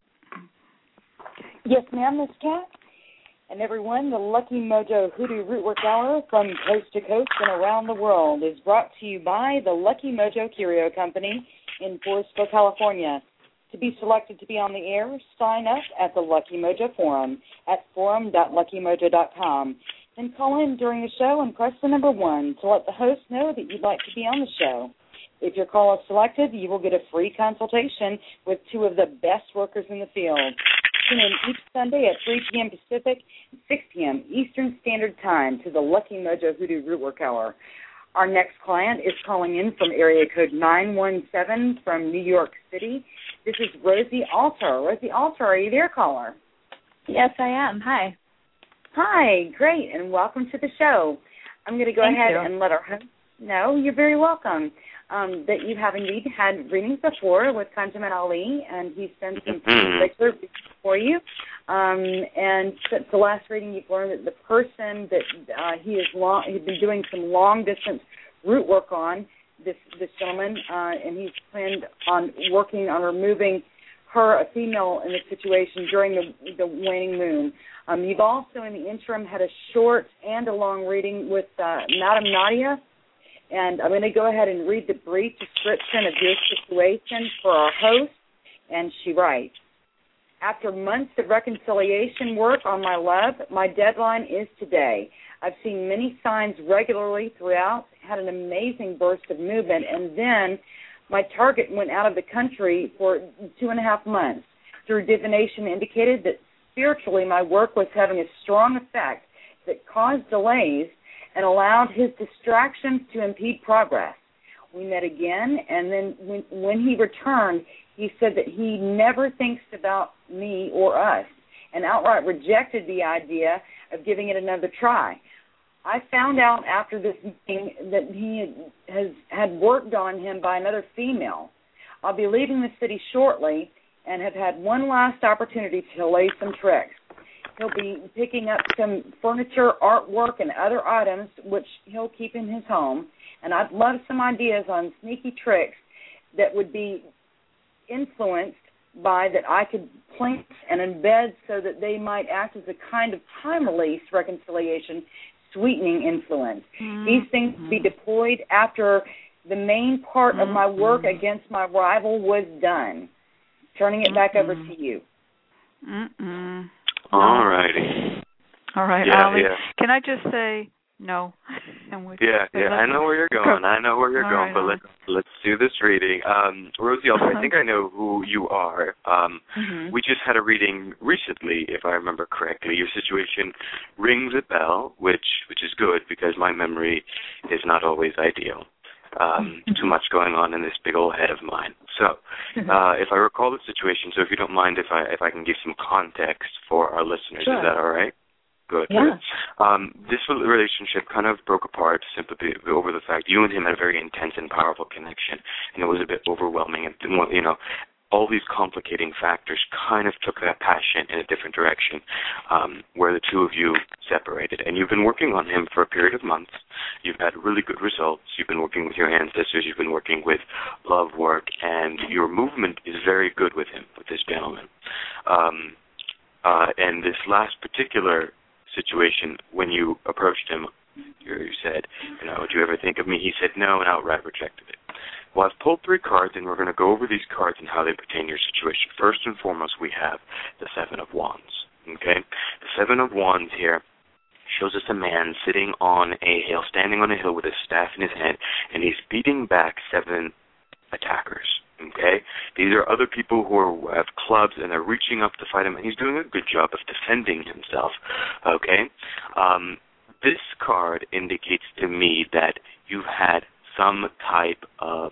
Yes, ma'am, Miss Cat. And everyone, the Lucky Mojo Hoodoo Rootwork Hour from coast to coast and around the world is brought to you by the Lucky Mojo Curio Company in Forestville, California. To be selected to be on the air, sign up at the Lucky Mojo Forum at forum.luckymojo.com. Then call in during the show and press the number 1 to let the host know that you'd like to be on the show. If your call is selected, you will get a free consultation with 2 of the best workers in the field. Tune in each Sunday at 3 p.m. Pacific and 6 p.m. Eastern Standard Time to the Lucky Mojo Hoodoo Rootwork Hour. Our next client is calling in from area code 917 from New York City. This is Rosie Alter. Rosie Alter, are you there, caller? Yes, I am. Hi. Hi, great, and welcome to the show. I'm going to go ahead and let our host know, you're very welcome, that you have indeed had readings before with Kanjaman Ali, and he's sent some particular readings for you. And since the last reading, you've learned that the person that he's been doing some long-distance root work on, this gentleman, and he's planned on working on removing her, a female, in this situation during the waning moon. You've also, in the interim, had a short and a long reading with Madam Nadia, and I'm going to go ahead and read the brief description of your situation for our host, and she writes, after months of reconciliation work on my love, my deadline is today. I've seen many signs regularly throughout, had an amazing burst of movement, and then my target went out of the country for 2.5 months. Through divination indicated that spiritually my work was having a strong effect that caused delays and allowed his distractions to impede progress. We met again, and then when he returned, he said that he never thinks about me or us and outright rejected the idea of giving it another try. I found out after this meeting that he had worked on him by another female. I'll be leaving the city shortly and have had one last opportunity to lay some tricks. He'll be picking up some furniture, artwork, and other items which he'll keep in his home, and I'd love some ideas on sneaky tricks that would be influenced by that I could plant and embed so that they might act as a kind of time-release reconciliation sweetening influence. Mm-hmm. These things be deployed after the main part of my work against my rival was done. turning it back over to you. All righty. All right, yeah, Ollie. Yeah. Can I just say no? Yeah. I know where you're going. Right, but let's do this reading. Rosie, I think I know who you are. We just had a reading recently, if I remember correctly. Your situation rings a bell, which is good because my memory is not always ideal. Too much going on in this big old head of mine. So, if I recall the situation, so if you don't mind, if I can give some context for our listeners, sure. Is that all right? Good. Yeah. This relationship kind of broke apart simply over the fact you and him had a very intense and powerful connection, and it was a bit overwhelming. And all these complicating factors kind of took that passion in a different direction, where the two of you separated. And you've been working on him for a period of months. You've had really good results. You've been working with your ancestors. You've been working with love work, and your movement is very good with him, with this gentleman. And this last particular situation, when you approached him, you said, do you ever think of me? He said no and outright rejected it. Well, I've pulled 3 cards, and we're going to go over these cards and how they pertain to your situation. First and foremost, we have the 7 of Wands, okay? The 7 of Wands here shows us a man sitting on a hill, standing on a hill with a staff in his hand, and he's beating back 7 attackers, okay? These are other people who have clubs, and they're reaching up to fight him, and he's doing a good job of defending himself, okay? This card indicates to me that you've had some type of,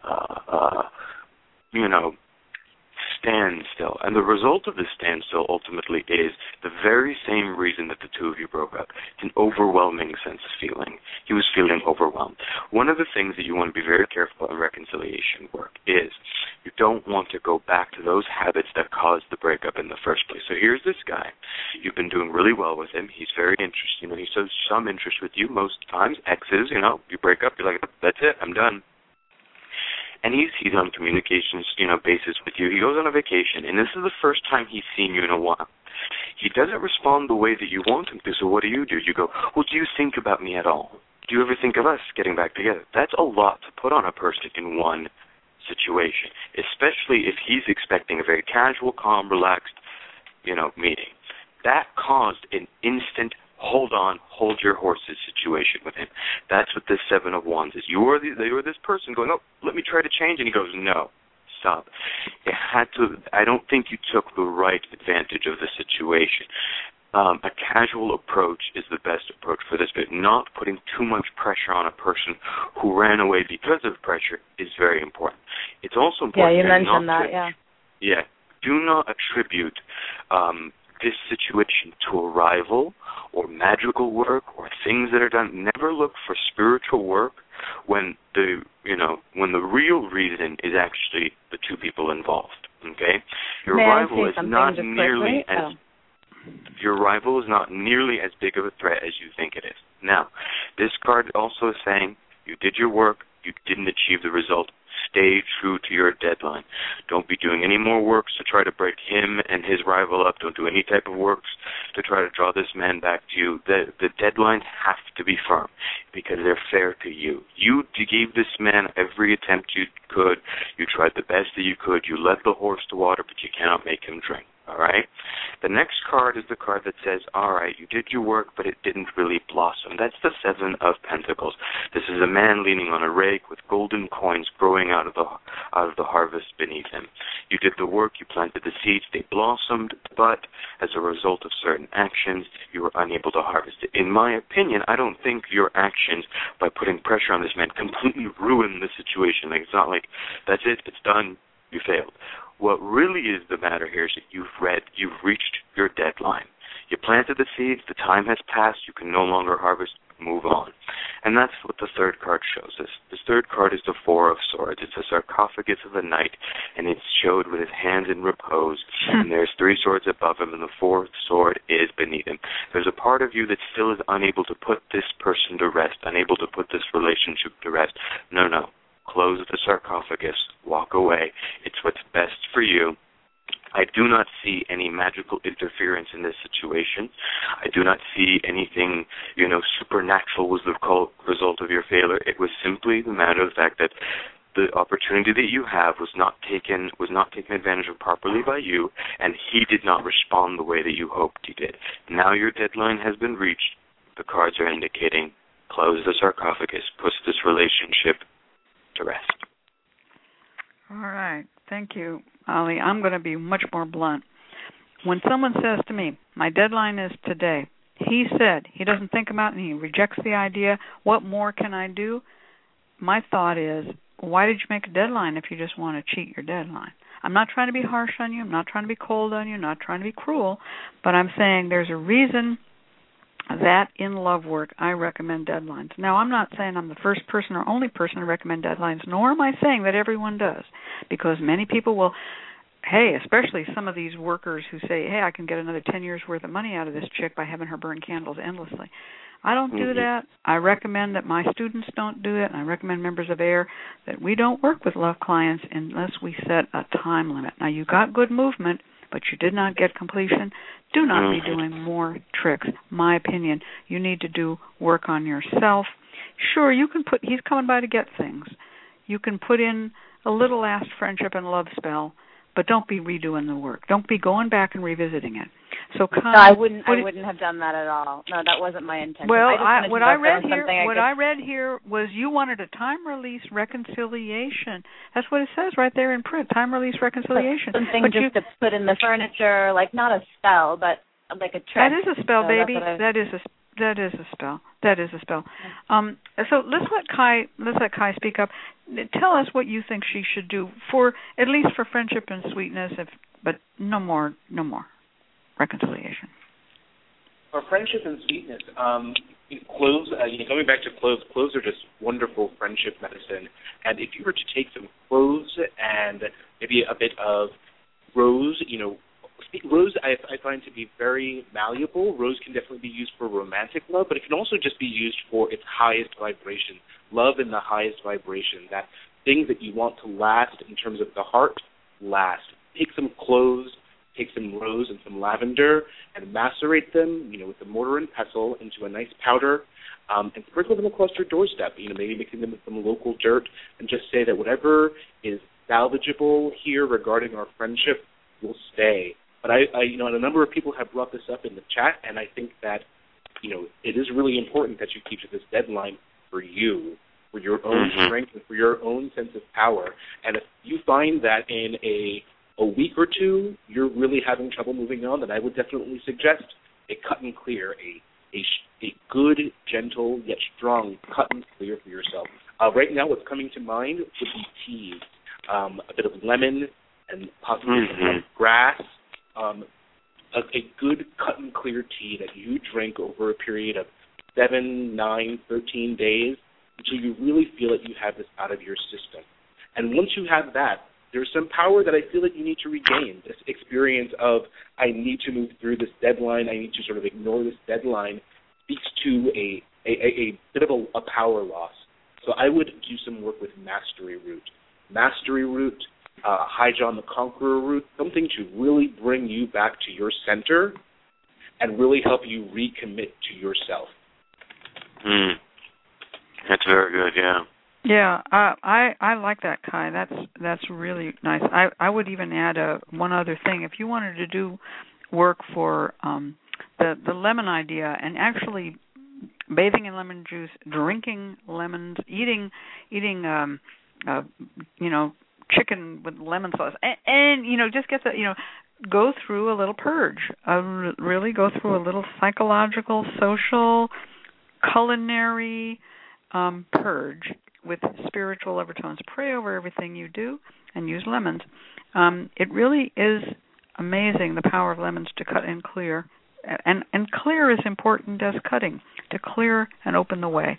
standstill. And the result of this standstill ultimately is the very same reason that the two of you broke up. It's an overwhelming sense of feeling. He was feeling overwhelmed. One of the things that you want to be very careful in reconciliation work is you don't want to go back to those habits that caused the breakup in the first place. So here's this guy. You've been doing really well with him. He's very interested. He shows some interest with you most times. Exes, you break up, you're like, that's it, I'm done. And he's on communications, basis with you. He goes on a vacation, and this is the first time he's seen you in a while. He doesn't respond the way that you want him to, so what do? You go, well, do you think about me at all? Do you ever think of us getting back together? That's a lot to put on a person in one situation, especially if he's expecting a very casual, calm, relaxed, meeting. That caused an instant hold your horses situation with him. That's what this 7 of Wands is. You were this person going, let me try to change, and he goes, no, stop. I don't think you took the right advantage of the situation. A casual approach is the best approach for this, but not putting too much pressure on a person who ran away because of pressure is very important. It's also important. Yeah, you mentioned that, yeah. Yeah. Do not attribute this situation to a rival or magical work or things that are done. Never look for spiritual work when the real reason is actually the two people involved. Okay? Your rival is not nearly as big of a threat as you think it is. Now, this card also is saying you did your work, you didn't achieve the result. Stay true to your deadline. Don't be doing any more works to try to break him and his rival up. Don't do any type of works to try to draw this man back to you. The deadlines have to be firm because they're fair to you. You gave this man every attempt you could. You tried the best that you could. You led the horse to water, but you cannot make him drink. All right? The next card is the card that says, all right, you did your work, but it didn't really blossom. That's the 7 of Pentacles. This is a man leaning on a rake with golden coins growing out of the harvest beneath him. You did the work, you planted the seeds, they blossomed, but as a result of certain actions, you were unable to harvest it. In my opinion, I don't think your actions, by putting pressure on this man, completely ruined the situation. It's not like, that's it, it's done, you failed. What really is the matter here is that you've reached your deadline. You planted the seeds, the time has passed, you can no longer harvest, move on. And that's what the 3rd card shows us. The 3rd card is the 4 of Swords. It's a sarcophagus of a knight, and it's showed with his hands in repose, and there's 3 swords above him, and the 4th sword is beneath him. There's a part of you that still is unable to put this person to rest, unable to put this relationship to rest. No. Close the sarcophagus, walk away. It's what's best for you. I do not see any magical interference in this situation. I do not see anything, supernatural was the result of your failure. It was simply the matter of the fact that the opportunity that you have was not taken advantage of properly by you, and he did not respond the way that you hoped he did. Now your deadline has been reached. The cards are indicating close the sarcophagus, put this relationship to rest. All right. Thank you, Ali. I'm going to be much more blunt. When someone says to me, my deadline is today, he said, he doesn't think about it and he rejects the idea, what more can I do? My thought is, why did you make a deadline if you just want to cheat your deadline? I'm not trying to be harsh on you. I'm not trying to be cold on you. I'm not trying to be cruel. But I'm saying there's a reason that in love work I recommend deadlines. Now, I'm not saying I'm the first person or only person to recommend deadlines, nor am I saying that everyone does, because many people will, especially some of these workers who say, hey, I can get another 10 years' worth of money out of this chick by having her burn candles endlessly. I don't do that. I recommend that my students don't do it, and I recommend members of AIR that we don't work with love clients unless we set a time limit. Now, you got good movement, but you did not get completion. Do not be doing more tricks. My opinion, you need to do work on yourself. Sure, you can put, he's coming by to get things. You can put in a little last friendship and love spell, but don't be redoing the work. Don't be going back and revisiting it. So, no, I wouldn't have done that at all. No, that wasn't my intention. Well, what I read here was you wanted a time release reconciliation. That's what it says right there in print. Time release reconciliation. Something just to put in the furniture, like not a spell, but like a trick. That is a spell, baby. That is a spell. That is a spell. So let's let Kai speak up. Tell us what you think she should do for at least for friendship and sweetness, but no more reconciliation. For friendship and sweetness, cloves. Going back to cloves, cloves are just wonderful friendship medicine. And if you were to take some cloves and maybe a bit of rose, rose I find to be very malleable. Rose can definitely be used for romantic love, but it can also just be used for its highest vibration. Love in the highest vibration. That thing that you want to last in terms of the heart, last. Take some cloves, take some rose and some lavender and macerate them, with a mortar and pestle into a nice powder, and sprinkle them across your doorstep, maybe mixing them with some local dirt, and just say that whatever is salvageable here regarding our friendship will stay. But and a number of people have brought this up in the chat, and I think that, it is really important that you keep to this deadline for you, for your own strength and for your own sense of power. And if you find that in a week or two you're really having trouble moving on, then I would definitely suggest a cut and clear, a good, gentle, yet strong cut and clear for yourself. Right now what's coming to mind would be teas, a bit of lemon and possibly some grass, a good cut and clear tea that you drink over a period of 7, 9, 13 days until you really feel that you have this out of your system. And once you have that, there's some power that I feel that you need to regain. This experience of I need to move through this deadline, I need to sort of ignore this deadline, speaks to a bit of a power loss. So I would do some work with Mastery Root. Mastery Root, High John the Conqueror Root, something to really bring you back to your center and really help you recommit to yourself. That's very good, yeah. Yeah, I like that, Kai. That's really nice. I would even add one other thing. If you wanted to do work for the lemon idea, and actually bathing in lemon juice, drinking lemons, eating chicken with lemon sauce, and just get the go through a little purge. Really go through a little psychological, social, culinary purge with spiritual overtones. Pray over everything you do and use lemons. It really is amazing the power of lemons to cut and clear. And clear is important as cutting, to clear and open the way.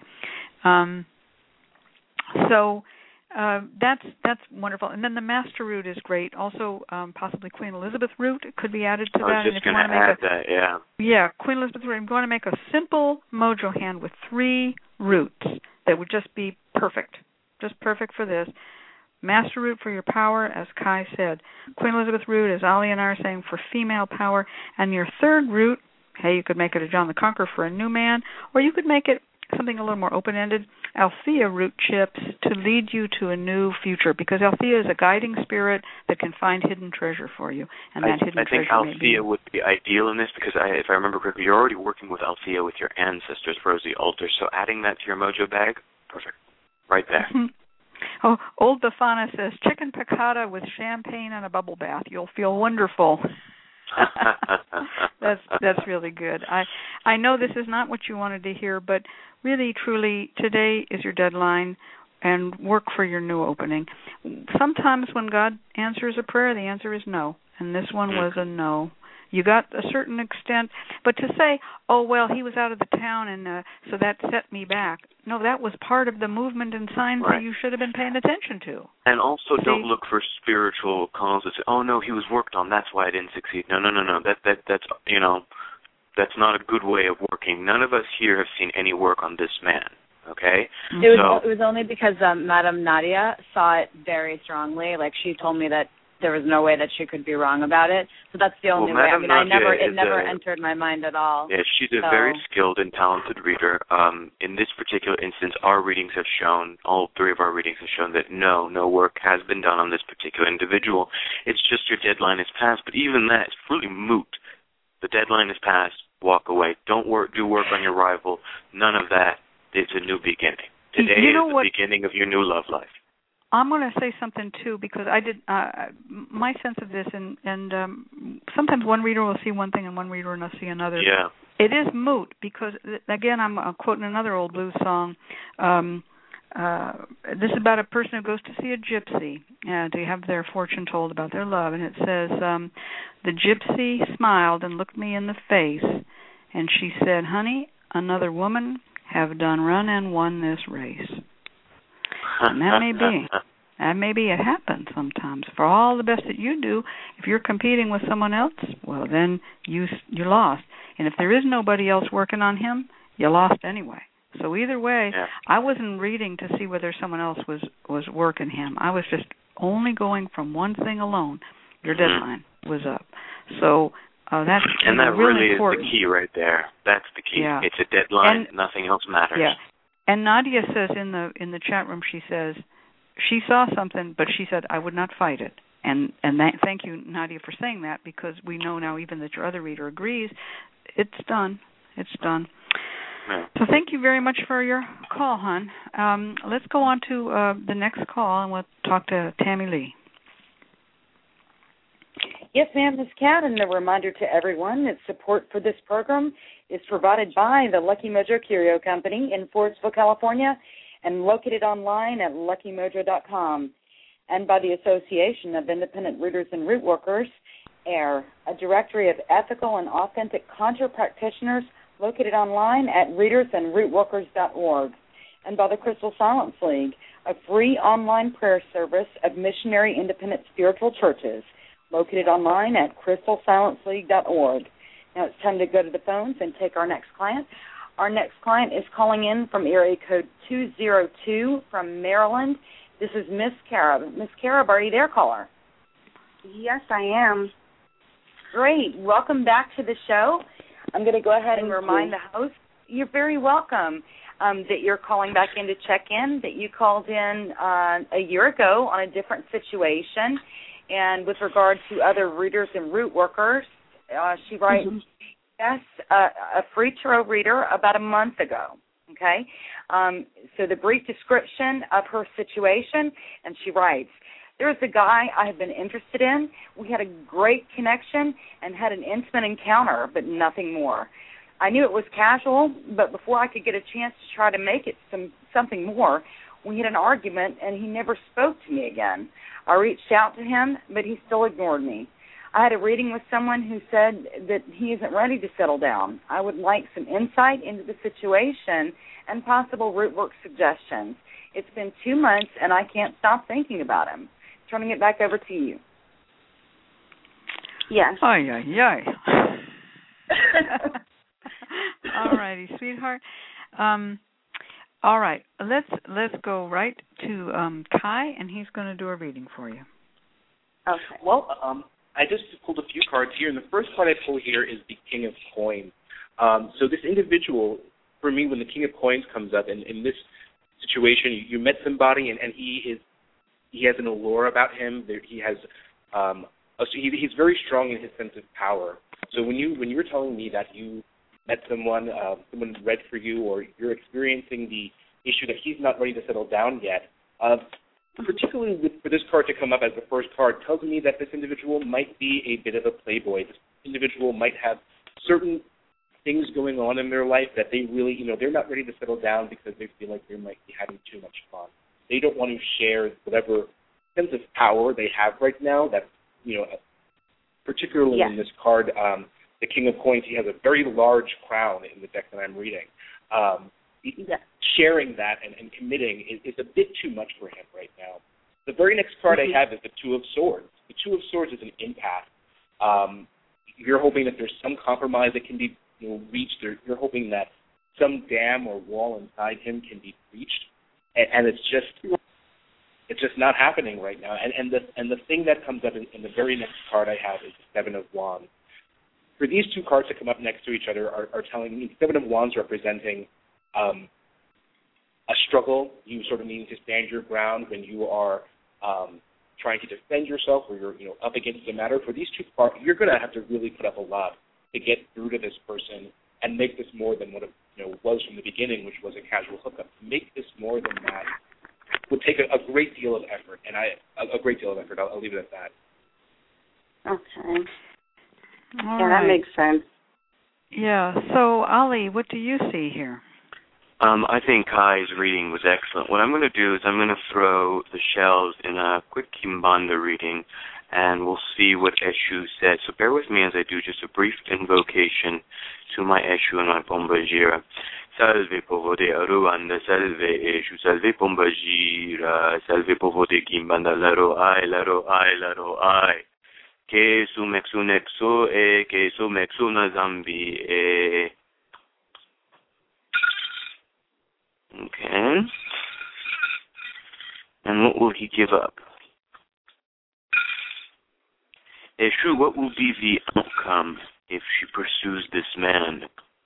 So that's wonderful. And then the Master Root is great. Also, possibly Queen Elizabeth Root could be added to that. I was just going to add that, yeah. Yeah, Queen Elizabeth Root. I'm going to make a simple mojo hand with 3 roots that would just be perfect. Just perfect for this. Master Root for your power, as Kai said. Queen Elizabeth Root, as Ali and I are saying, for female power. And your 3rd root, hey, you could make it a John the Conqueror for a new man, or you could make it something a little more open-ended, Althea root chips to lead you to a new future, because Althea is a guiding spirit that can find hidden treasure for you, and that hidden treasure I think Althea would be ideal in this, because if I remember correctly, you're already working with Althea with your ancestors, Rosy Alter, so adding that to your mojo bag, perfect, right there. Oh, old Bafana says, chicken piccata with champagne and a bubble bath. You'll feel wonderful. That's really good. I know this is not what you wanted to hear, but really, truly, today is your deadline, and work for your new opening. Sometimes when God answers a prayer, the answer is no, and this one was a no. You got a certain extent, but to say, oh, well, he was out of the town, and so that set me back. No, that was part of the movement and signs that you should have been paying attention to. And also don't look for spiritual causes. Oh, no, he was worked on, that's why I didn't succeed. No. That's, that's not a good way of working. None of us here have seen any work on this man, okay? It was only because Madame Nadia saw it very strongly. Like, she told me that there was no way that she could be wrong about it. So that's the only way. I mean, it never entered my mind at all. Yeah, she's a very skilled and talented reader. In this particular instance, our readings have shown, all three of our readings have shown that no work has been done on this particular individual. It's just your deadline is passed, but even that is really moot. The deadline is passed, walk away. Don't do work on your rival. None of that. It's a new beginning. Today is the beginning of your new love life. I'm going to say something, too, because I did my sense of this, and sometimes one reader will see one thing and one reader will see another. Yeah. It is moot because, again, I'm quoting another old blues song. This is about a person who goes to see a gypsy to have their fortune told about their love, and it says, the gypsy smiled and looked me in the face, and she said, honey, another woman have done run and won this race. And that may be it happens sometimes. For all the best that you do, if you're competing with someone else, well, then you lost. And if there is nobody else working on him, you lost anyway. So either way, I wasn't reading to see whether someone else was working him. I was just only going from one thing alone. Your deadline was up. So that's and that really important. Is the key right there. That's the key. Yeah. It's a deadline. Nothing else matters. Yeah. And Nadia says in the chat room, she says she saw something, but she said I would not fight it. And thank you, Nadia, for saying that, because we know now even that your other reader agrees. It's done. It's done. Yeah. So thank you very much for your call, hon. Let's go on to the next call, and we'll talk to Tammy Lee. Yes, ma'am, Ms. Cat, and a reminder to everyone that support for this program is provided by the Lucky Mojo Curio Company in Forestville, California, and located online at luckymojo.com, and by the Association of Independent Readers and Root Workers, AIR, a directory of ethical and authentic conjure practitioners located online at readersandrootworkers.org, and by the Crystal Silence League, a free online prayer service of missionary independent spiritual churches, located online at crystalsilenceleague.org. Now it's time to go to the phones and take our next client. Our next client is calling in from area code 202 from Maryland. This is Miss Carab. Miss Carab, are you there, caller? Yes, I am. Great. Welcome back to the show. I'm going to go ahead and remind the host, you're very welcome, that you're calling back in to check in, that you called in a year ago on a different situation. And with regard to other readers and root workers, she writes, yes, a free tarot reader about a month ago, okay? So the brief description of her situation, and she writes, there is a guy I have been interested in. We had a great connection and had an intimate encounter, but nothing more. I knew it was casual, but before I could get a chance to try to make it something more, we had an argument, and he never spoke to me again. I reached out to him, but he still ignored me. I had a reading with someone who said that he isn't ready to settle down. I would like some insight into the situation and possible root work suggestions. It's been 2 months, and I can't stop thinking about him. Turning it back over to you. Yes. Ay, ay, ay. All righty, sweetheart. All right, let's go right to Kai, and he's going to do a reading for you. Okay. Well, I just pulled a few cards here, and the first card I pull here is the King of Coins. So this individual for me, when the King of Coins comes up, and in this situation, you met somebody, and he has an allure about him. He has he's very strong in his sense of power. So when you were telling me that you met someone read for you, or you're experiencing the issue that he's not ready to settle down yet, particularly for this card to come up as the first card, tells me that this individual might be a bit of a playboy. This individual might have certain things going on in their life that they really, they're not ready to settle down because they feel like they might be having too much fun. They don't want to share whatever sense of power they have right now. That, particularly in this card, the King of Coins, he has a very large crown in the deck that I'm reading. Sharing that and committing is a bit too much for him right now. The very next card I have is the Two of Swords. The Two of Swords is an impasse. You're hoping that there's some compromise that can be reached. You're hoping that some dam or wall inside him can be reached, and it's just not happening right now. And the thing that comes up in the very next card I have is the Seven of Wands. For these two cards that come up next to each other are telling me Seven of Wands representing a struggle. You sort of need to stand your ground when you are trying to defend yourself, or you're up against the matter. For these two cards, you're going to have to really put up a lot to get through to this person and make this more than what it was from the beginning, which was a casual hookup. To make this more than that would take a great deal of effort, and a great deal of effort. I'll leave it at that. Okay. That makes sense. Yeah. So, Ali, what do you see here? I think Kai's reading was excellent. What I'm going to do is I'm going to throw the shells in a quick Kimbanda reading, and we'll see what Eshu said. So bear with me as I do just a brief invocation to my Eshu and my Pombagira. Salve povo de Aruanda, salve Eshu, salve Pombagira, salve povo de Kimbanda, laro ai, laro ai, laro ai. Que su mexu nexo e, que su mexu na zambi e. Okay. And what will he give up? Eshu, what will be the outcome if she pursues this man?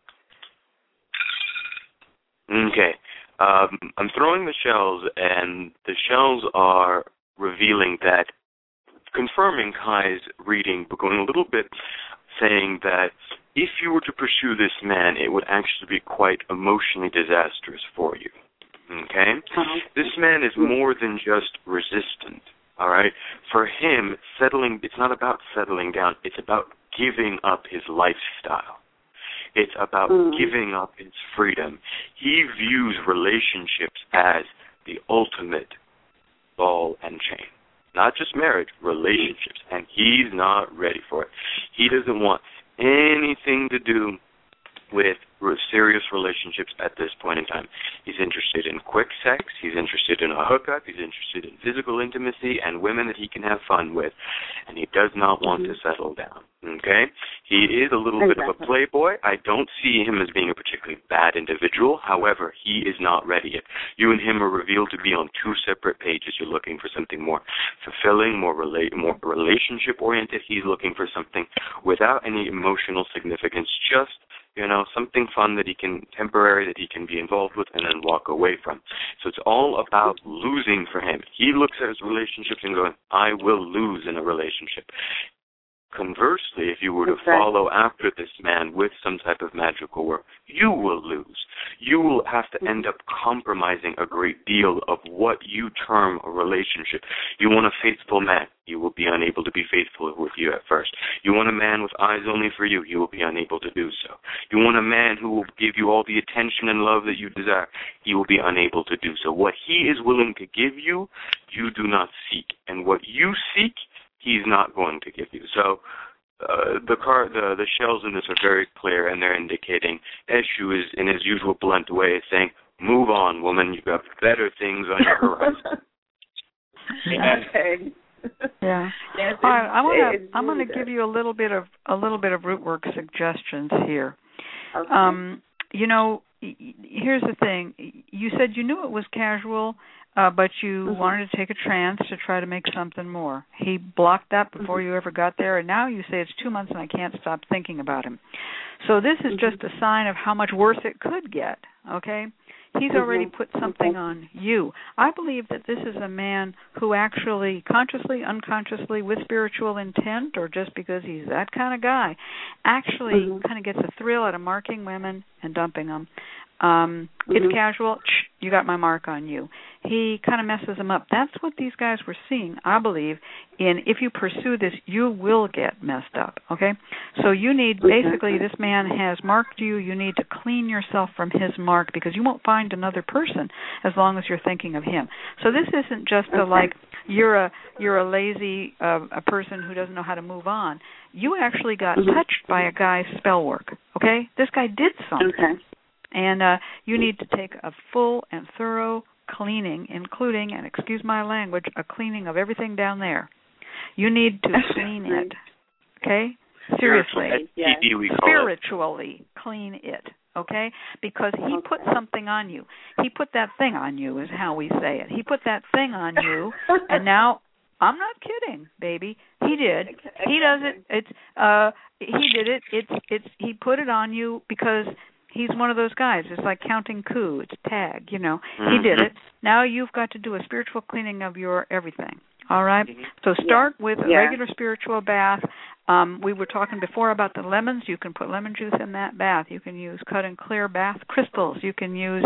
Okay. I'm throwing the shells, and the shells are revealing that, confirming Kai's reading, but going a little bit, saying that if you were to pursue this man, it would actually be quite emotionally disastrous for you. Okay? This man is more than just resistant, all right? For him, it's not about settling down. It's about giving up his lifestyle. It's about giving up his freedom. He views relationships as the ultimate ball and chain. Not just marriage, relationships. And he's not ready for it. He doesn't want anything to do with serious relationships at this point in time. He's interested in quick sex. He's interested in a hookup. He's interested in physical intimacy and women that he can have fun with. And he does not want to settle down. Okay? He is a little bit of a playboy. I don't see him as being a particularly bad individual. However, he is not ready yet. You and him are revealed to be on two separate pages. You're looking for something more fulfilling, more relationship-oriented. He's looking for something without any emotional significance, just something fun that he can, temporary, that he can be involved with and then walk away from. So it's all about losing for him. He looks at his relationships and going, I will lose in a relationship. Conversely, if you were to follow after this man with some type of magical work, you will lose. You will have to end up compromising a great deal of what you term a relationship. You want a faithful man, you will be unable to be faithful with you at first. You want a man with eyes only for you, you will be unable to do so. You want a man who will give you all the attention and love that you desire, he will be unable to do so. What he is willing to give you, you do not seek. And what you seek, he's not going to give you. So the shells in this are very clear, and they're indicating Eshu is, in his usual blunt way, saying, move on, woman, you've got better things on your horizon. Okay. Yeah. Yes, All right, I'm going to give you a little bit of rootwork suggestions here. Okay. Here's the thing. You said you knew it was casual. but you wanted to take a trance to try to make something more. He blocked that before you ever got there, and now you say it's 2 months and I can't stop thinking about him. So this is just a sign of how much worse it could get, okay? He's already put something on you. I believe that this is a man who actually, consciously, unconsciously, with spiritual intent, or just because he's that kind of guy, actually kind of gets a thrill out of marking women and dumping them. It's casual. You got my mark on you. He kind of messes them up. That's what these guys were seeing, I believe. In if you pursue this, you will get messed up. Okay, so you need basically this man has marked you. You need to clean yourself from his mark because you won't find another person as long as you're thinking of him. So this isn't just a like you're a lazy a person who doesn't know how to move on. You actually got touched by a guy's spell work. Okay, this guy did something. Okay. And you need to take a full and thorough cleaning, including, and excuse my language, a cleaning of everything down there. You need to clean it, okay? Seriously. Spiritually clean it, okay? Because he put something on you. He put that thing on you is how we say it. He put that thing on you, and now, I'm not kidding, baby. He did. He does it. He did it. He put it on you because he's one of those guys. It's like counting coup. It's tag, you know. He did it. Now you've got to do a spiritual cleaning of your everything. All right? So start with a regular spiritual bath. We were talking before about the lemons. You can put lemon juice in that bath. You can use cut and clear bath crystals. You can use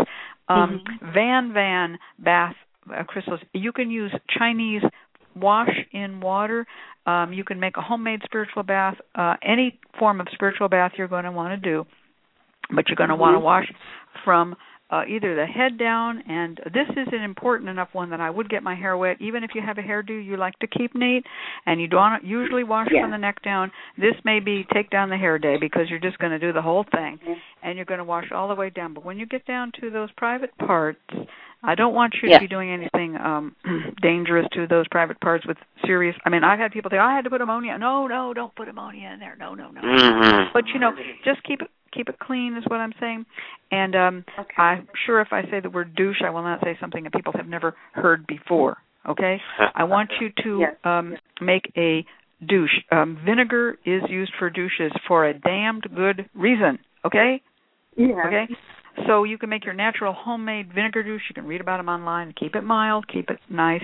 Van bath crystals. You can use Chinese wash in water. You can make a homemade spiritual bath. Any form of spiritual bath you're going to want to do. But you're going to want to wash from either the head down, and this is an important enough one that I would get my hair wet. Even if you have a hairdo you like to keep neat, and you don't usually wash from the neck down, this may be take down the hair day because you're just going to do the whole thing, and you're going to wash all the way down. But when you get down to those private parts, I don't want you to be doing anything dangerous to those private parts with serious. I mean, I've had people say, I had to put ammonia. No, don't put ammonia in there. No. But, you know, just keep it clean is what I'm saying. And I'm sure if I say the word douche, I will not say something that people have never heard before, okay? I want you to make a douche. Vinegar is used for douches for a damned good reason, okay? Yeah. Okay? So you can make your natural homemade vinegar douche. You can read about them online. Keep it mild. Keep it nice.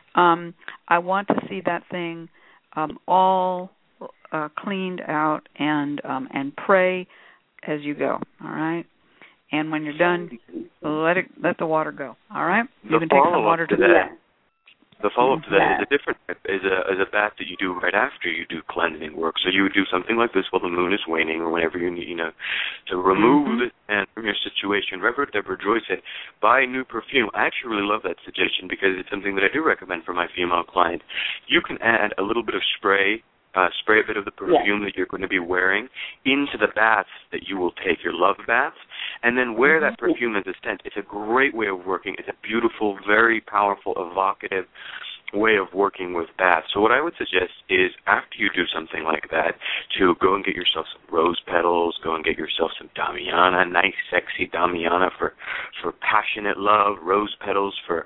I want to see that thing all cleaned out and pray as you go. All right. And when you're done, let the water go. All right. You can take some water to that. The follow-up to that is a different is a bath that you do right after you do cleansing work. So you would do something like this while the moon is waning or whenever you need, to remove it and from your situation. Reverend Deborah Joy said, buy new perfume. I actually really love that suggestion because it's something that I do recommend for my female client. You can add a little bit of spray a bit of the perfume that you're going to be wearing into the baths that you will take, your love baths, and then wear that perfume as a scent. It's a great way of working. It's a beautiful, very powerful, evocative way of working with baths. So what I would suggest is after you do something like that, to go and get yourself some rose petals, go and get yourself some Damiana, nice, sexy Damiana for passionate love, rose petals for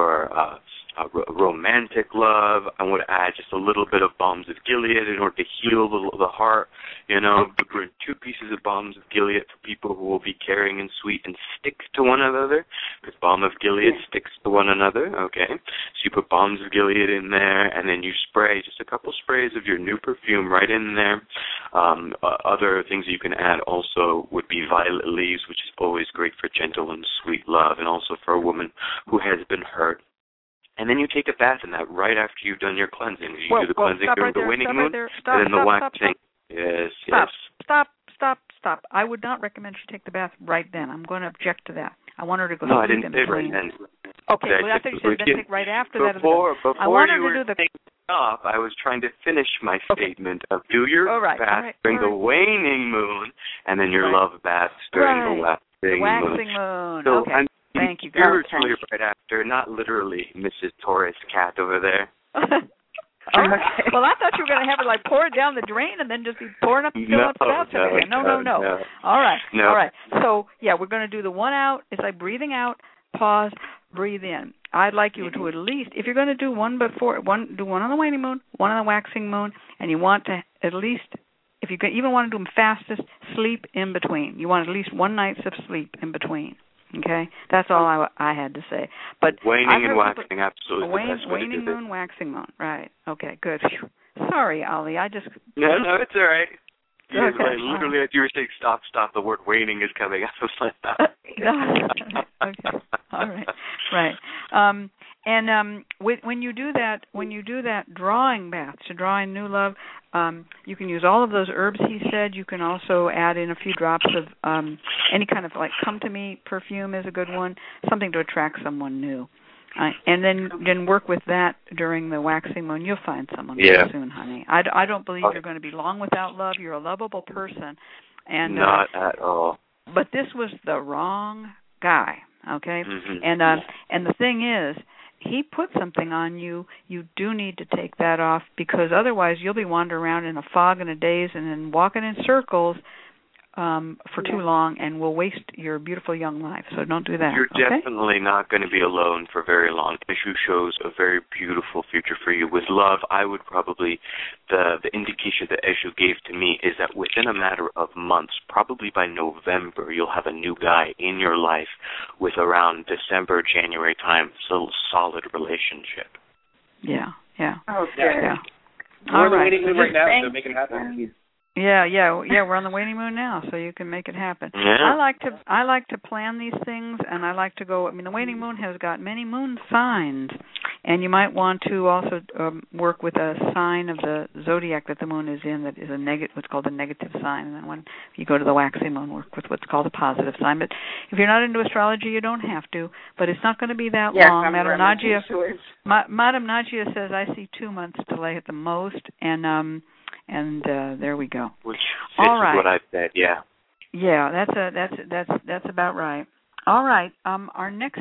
romantic love. I want to add just a little bit of Balms of Gilead in order to heal the heart. Bring 2 pieces of Balms of Gilead for people who will be caring and sweet and stick to one another, because Balm of Gilead sticks to one another, okay? So you put Balms of Gilead in there, and then you spray just a couple sprays of your new perfume right in there. Other things you can add also would be violet leaves, which is always great for gentle and sweet love, and also for a woman who has been hurt. And then you take a bath in that right after you've done your cleansing. You do the cleansing during the waning moon, and then the waxing. Yes. Stop. I would not recommend she take the bath right then. I'm going to object to that. I want her to go No, I didn't say right then. Okay, I think you said take right after that. Before you were taking off, I was trying to finish my statement of do your bath during the waning moon, and then your love bath during the waxing moon. So okay. Thank you. Spiritually right after, not literally Mrs. Torres Cat over there. Okay. Well, I thought you were going to have her like pour it down the drain and then just be pouring up the spouts every day. No. All right. So, we're going to do the one out. It's like breathing out, pause, breathe in. I'd like you to at least, if you're going to do do one on the waning moon, one on the waxing moon, and you want to at least, if you even want to do them fastest, sleep in between. You want at least one night's of sleep in between. Okay, that's all I had to say. But waning and waxing, absolutely. Waning moon, waxing moon. Right. Okay. Good. Phew. Sorry, Ali. No, it's all right. Yeah, okay. Literally, as you were saying, stop. The word waning is coming. I was like, okay. All right. Right. When you do that drawing bath to draw in new love, you can use all of those herbs he said. You can also add in a few drops of any kind of come to me perfume is a good one, something to attract someone new. And then work with that during the waxing moon. You'll find someone soon, honey. I don't believe you're going to be long without love. You're a lovable person. And not at all. But this was the wrong guy, okay? Mm-hmm. And the thing is, he put something on you. You do need to take that off, because otherwise you'll be wandering around in a fog and a daze and then walking in circles for too long, and will waste your beautiful young life. So don't do that. You're definitely not going to be alone for very long. Eshu shows a very beautiful future for you. With love, I would probably, the indication that Eshu gave to me is that within a matter of months, probably by November, you'll have a new guy in your life with around December, January time, so solid relationship. Yeah. Okay. Yeah. We're in the waiting room right now, so make it happen. Yeah, we're on the waning moon now, so you can make it happen. Yeah. I like to plan these things, and I like to go. I mean, the waning moon has got many moon signs, and you might want to also work with a sign of the zodiac that the moon is in that is a what's called a negative sign, and then when you go to the waxing moon, work with what's called a positive sign. But if you're not into astrology, you don't have to. But it's not going to be that long. Madam Najia says I see 2 months delay at the most, and there we go. Which fits with what I've said, yeah. Yeah, that's about right. All right. Our next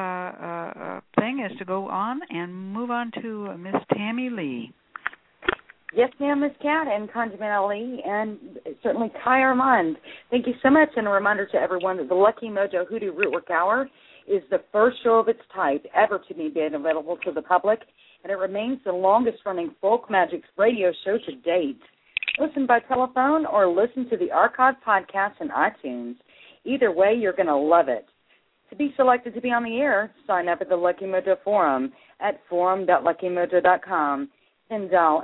thing is to go on and move on to Miss Tammy Lee. Yes, ma'am, Miss Cat and Conjurman Ali, and certainly Kai Armand. Thank you so much, and a reminder to everyone that the Lucky Mojo Hoodoo Rootwork Hour is the first show of its type ever to be made available to the public, and it remains the longest-running folk magic radio show to date. Listen by telephone or listen to the archived podcast in iTunes. Either way, you're going to love it. To be selected to be on the air, sign up at the Lucky Mojo Forum at forum.luckymojo.com and dial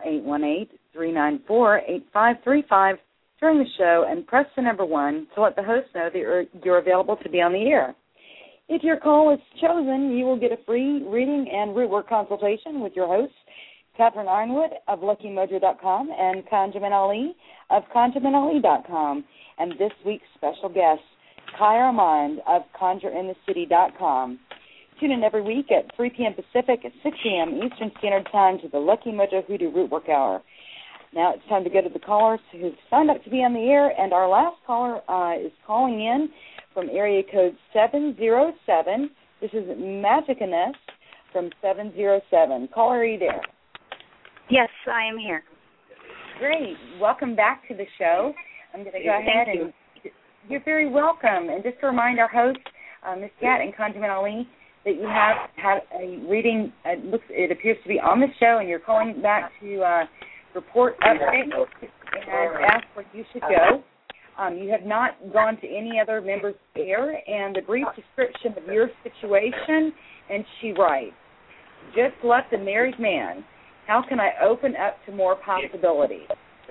818-394-8535 during the show and press the number 1 to let the host know that you're available to be on the air. If your call is chosen, you will get a free reading and rootwork consultation with your hosts, Catherine Ironwood of LuckyMojo.com and Conjurman Ali of ConjuremanAli.com, and this week's special guest, Kai Armand of ConjureInTheCity.com. Tune in every week at 3 p.m. Pacific at 6 p.m. Eastern Standard Time to the Lucky Mojo Hoodoo Rootwork Hour. Now it's time to go to the callers who've signed up to be on the air, and our last caller is calling in from area code 707. This is Magic Ines from 707. Caller, are you there? Yes, I am here. Great. Welcome back to the show. I'm going to go ahead and you're very welcome. And just to remind our hosts, Ms. Cat and Conjurman Ali, that you have had a reading. It appears to be on the show, and you're calling back to report updates and ask where you should go. You have not gone to any other members there, and the brief description of your situation, and she writes, just left a married man. How can I open up to more possibilities?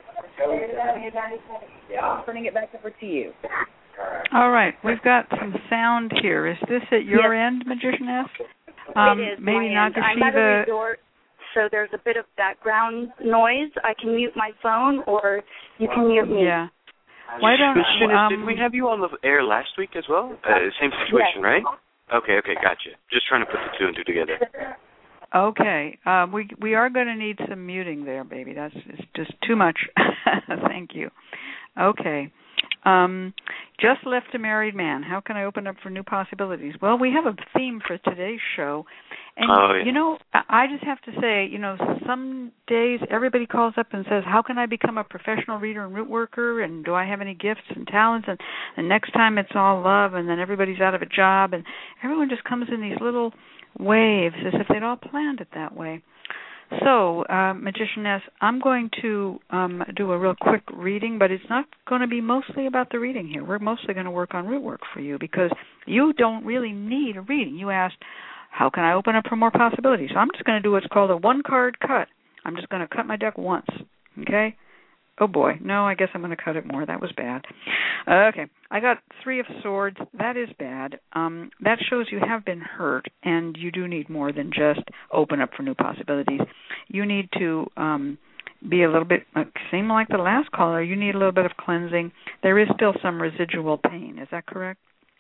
Turning it back over to you. All right. We've got some sound here. Is this at your end, Magicianess? It is maybe my end. I'm at a resort, so there's a bit of background noise. I can mute my phone, or you can mute me. Yeah. Why don't did we have you on the air last week as well? Same situation, right? Okay, gotcha. Just trying to put the two and two together. Okay. We are going to need some muting there, baby. It's just too much. Thank you. Okay. Just left a married man. How can I open up for new possibilities? Well, we have a theme for today's show. And, you know, I just have to say, you know, some days everybody calls up and says, how can I become a professional reader and root worker? And do I have any gifts and talents? And the next time it's all love, and then everybody's out of a job. And everyone just comes in these little waves as if they'd all planned it that way. So, Magicianess, I'm going to do a real quick reading, but it's not going to be mostly about the reading here. We're mostly going to work on root work for you because you don't really need a reading. You asked, how can I open up for more possibilities? So I'm just going to do what's called a one-card cut. I'm just going to cut my deck once, okay? Oh, boy. No, I guess I'm going to cut it more. That was bad. Okay. I got 3 of Swords. That is bad. That shows you have been hurt, and you do need more than just open up for new possibilities. You need to be a little bit, same like the last caller, you need a little bit of cleansing. There is still some residual pain. Is that correct?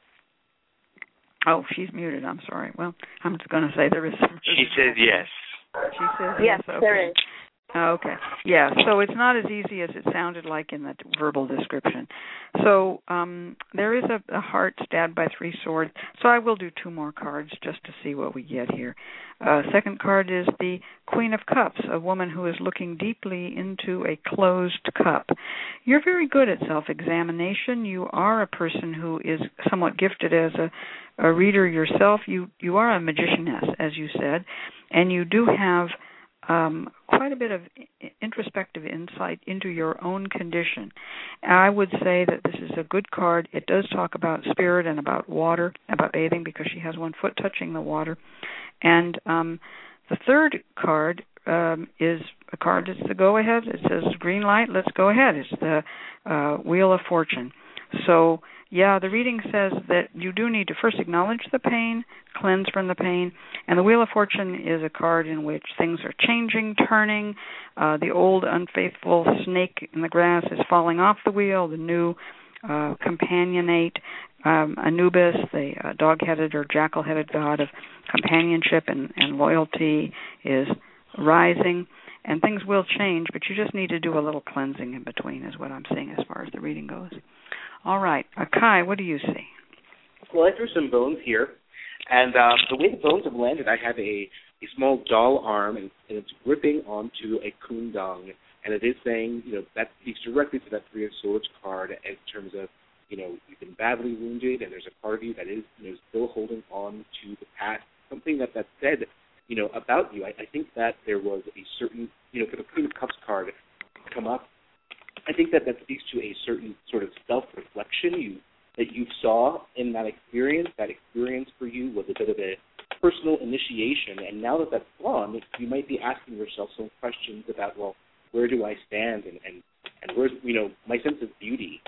Oh, she's muted. I'm sorry. Well, I'm just going to say there is some residual She says yes. She says yes. Okay. There is. Okay. Yeah, so it's not as easy as it sounded like in that verbal description. So there is a heart stabbed by 3 swords. So I will do 2 more cards just to see what we get here. Second card is the Queen of Cups, a woman who is looking deeply into a closed cup. You're very good at self-examination. You are a person who is somewhat gifted as a reader yourself. You are a magicianess, as you said, and you do have quite a bit of introspective insight into your own condition. I would say that this is a good card. It does talk about spirit and about water, about bathing, because she has one foot touching the water. And the third card is a card that's the go-ahead. It says green light, let's go ahead. It's the Wheel of Fortune. So, yeah, the reading says that you do need to first acknowledge the pain, cleanse from the pain, and the Wheel of Fortune is a card in which things are changing, turning. The old unfaithful snake in the grass is falling off the wheel. The new companionate, Anubis, the dog-headed or jackal-headed god of companionship and loyalty, is rising. And things will change, but you just need to do a little cleansing in between is what I'm seeing as far as the reading goes. All right. Kai, what do you see? Well, I threw some bones here, and the way the bones have landed, I have a small doll arm, and it's gripping onto a kundang, and it is saying, you know, that speaks directly to that 3 of Swords card in terms of, you know, you've been badly wounded, and there's a part of you that is, you know, still holding on to the past. Something that said, you know, about you. I think that there was a certain, you know, for the Queen of Cups card to come up, I think that speaks to a certain sort of self-reflection that you saw in that experience. That experience for you was a bit of a personal initiation, and now that that's gone, you might be asking yourself some questions about, well, where do I stand, and where's, you know, my sense of beauty.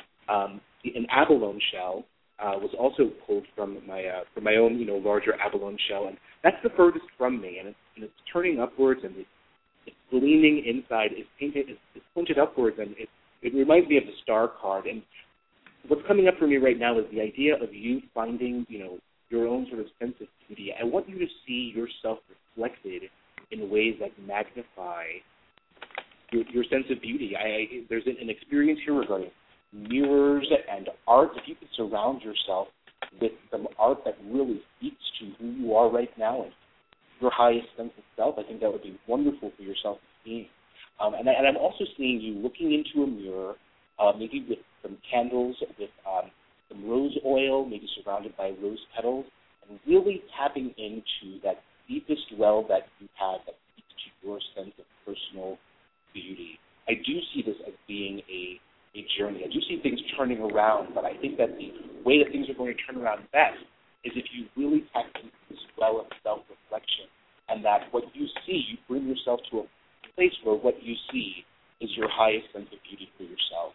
An abalone shell was also pulled from my own, you know, larger abalone shell, and that's the furthest from me, and it's turning upwards, and it's gleaming inside. It's pointed upwards, and it reminds me of the Star card. And what's coming up for me right now is the idea of you finding, you know, your own sort of sense of beauty. I want you to see yourself reflected in ways that magnify your sense of beauty. There's an experience here regarding mirrors and art. If you could surround yourself with some art that really speaks to who you are right now and your highest sense of self, I think that would be wonderful for your self-esteem. And I'm also seeing you looking into a mirror, maybe with some candles, with some rose oil, maybe surrounded by rose petals, and really tapping into that deepest well that you have that speaks to your sense of personal beauty. I do see this as being a journey. I do see things turning around, but I think that the way that things are going to turn around best is if you really tap into this well of self-reflection, and that what you see, you bring yourself to a place where what you see is your highest sense of beauty for yourself.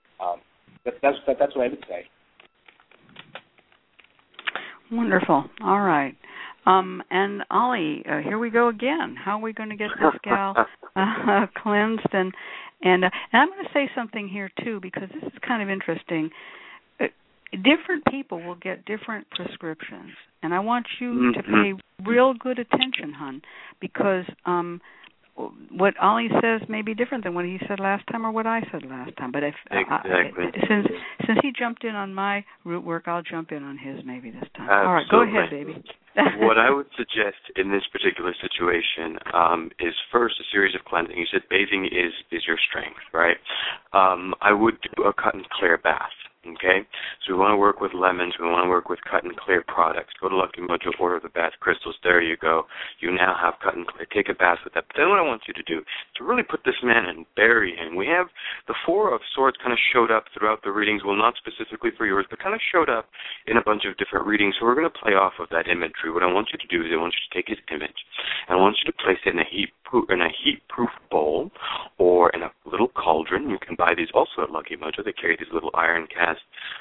That's what I would say. Wonderful. All right. And Ollie, here we go again. How are we going to get this gal cleansed? And I'm going to say something here, too, because this is kind of interesting. Different people will get different prescriptions, and I want you to pay real good attention, hon, because what Ollie says may be different than what he said last time or what I said last time. But if since he jumped in on my root work, I'll jump in on his maybe this time. Absolutely. All right, go ahead, baby. What I would suggest in this particular situation is first a series of cleansing. You said bathing is your strength, right? I would do a cut and clear bath. Okay, so we want to work with lemons. We want to work with cut and clear products. Go to Lucky Mojo, order the bath crystals. There you go. You now have cut and clear. Take a bath with that. But then what I want you to do is to really put this man and bury him. We have the Four of Swords kind of showed up throughout the readings. Well, not specifically for yours, but kind of showed up in a bunch of different readings. So we're going to play off of that imagery. What I want you to do is I want you to take his image, and I want you to place it in a heat-proof bowl or in a little cauldron. You can buy these also at Lucky Mojo. They carry these little iron cast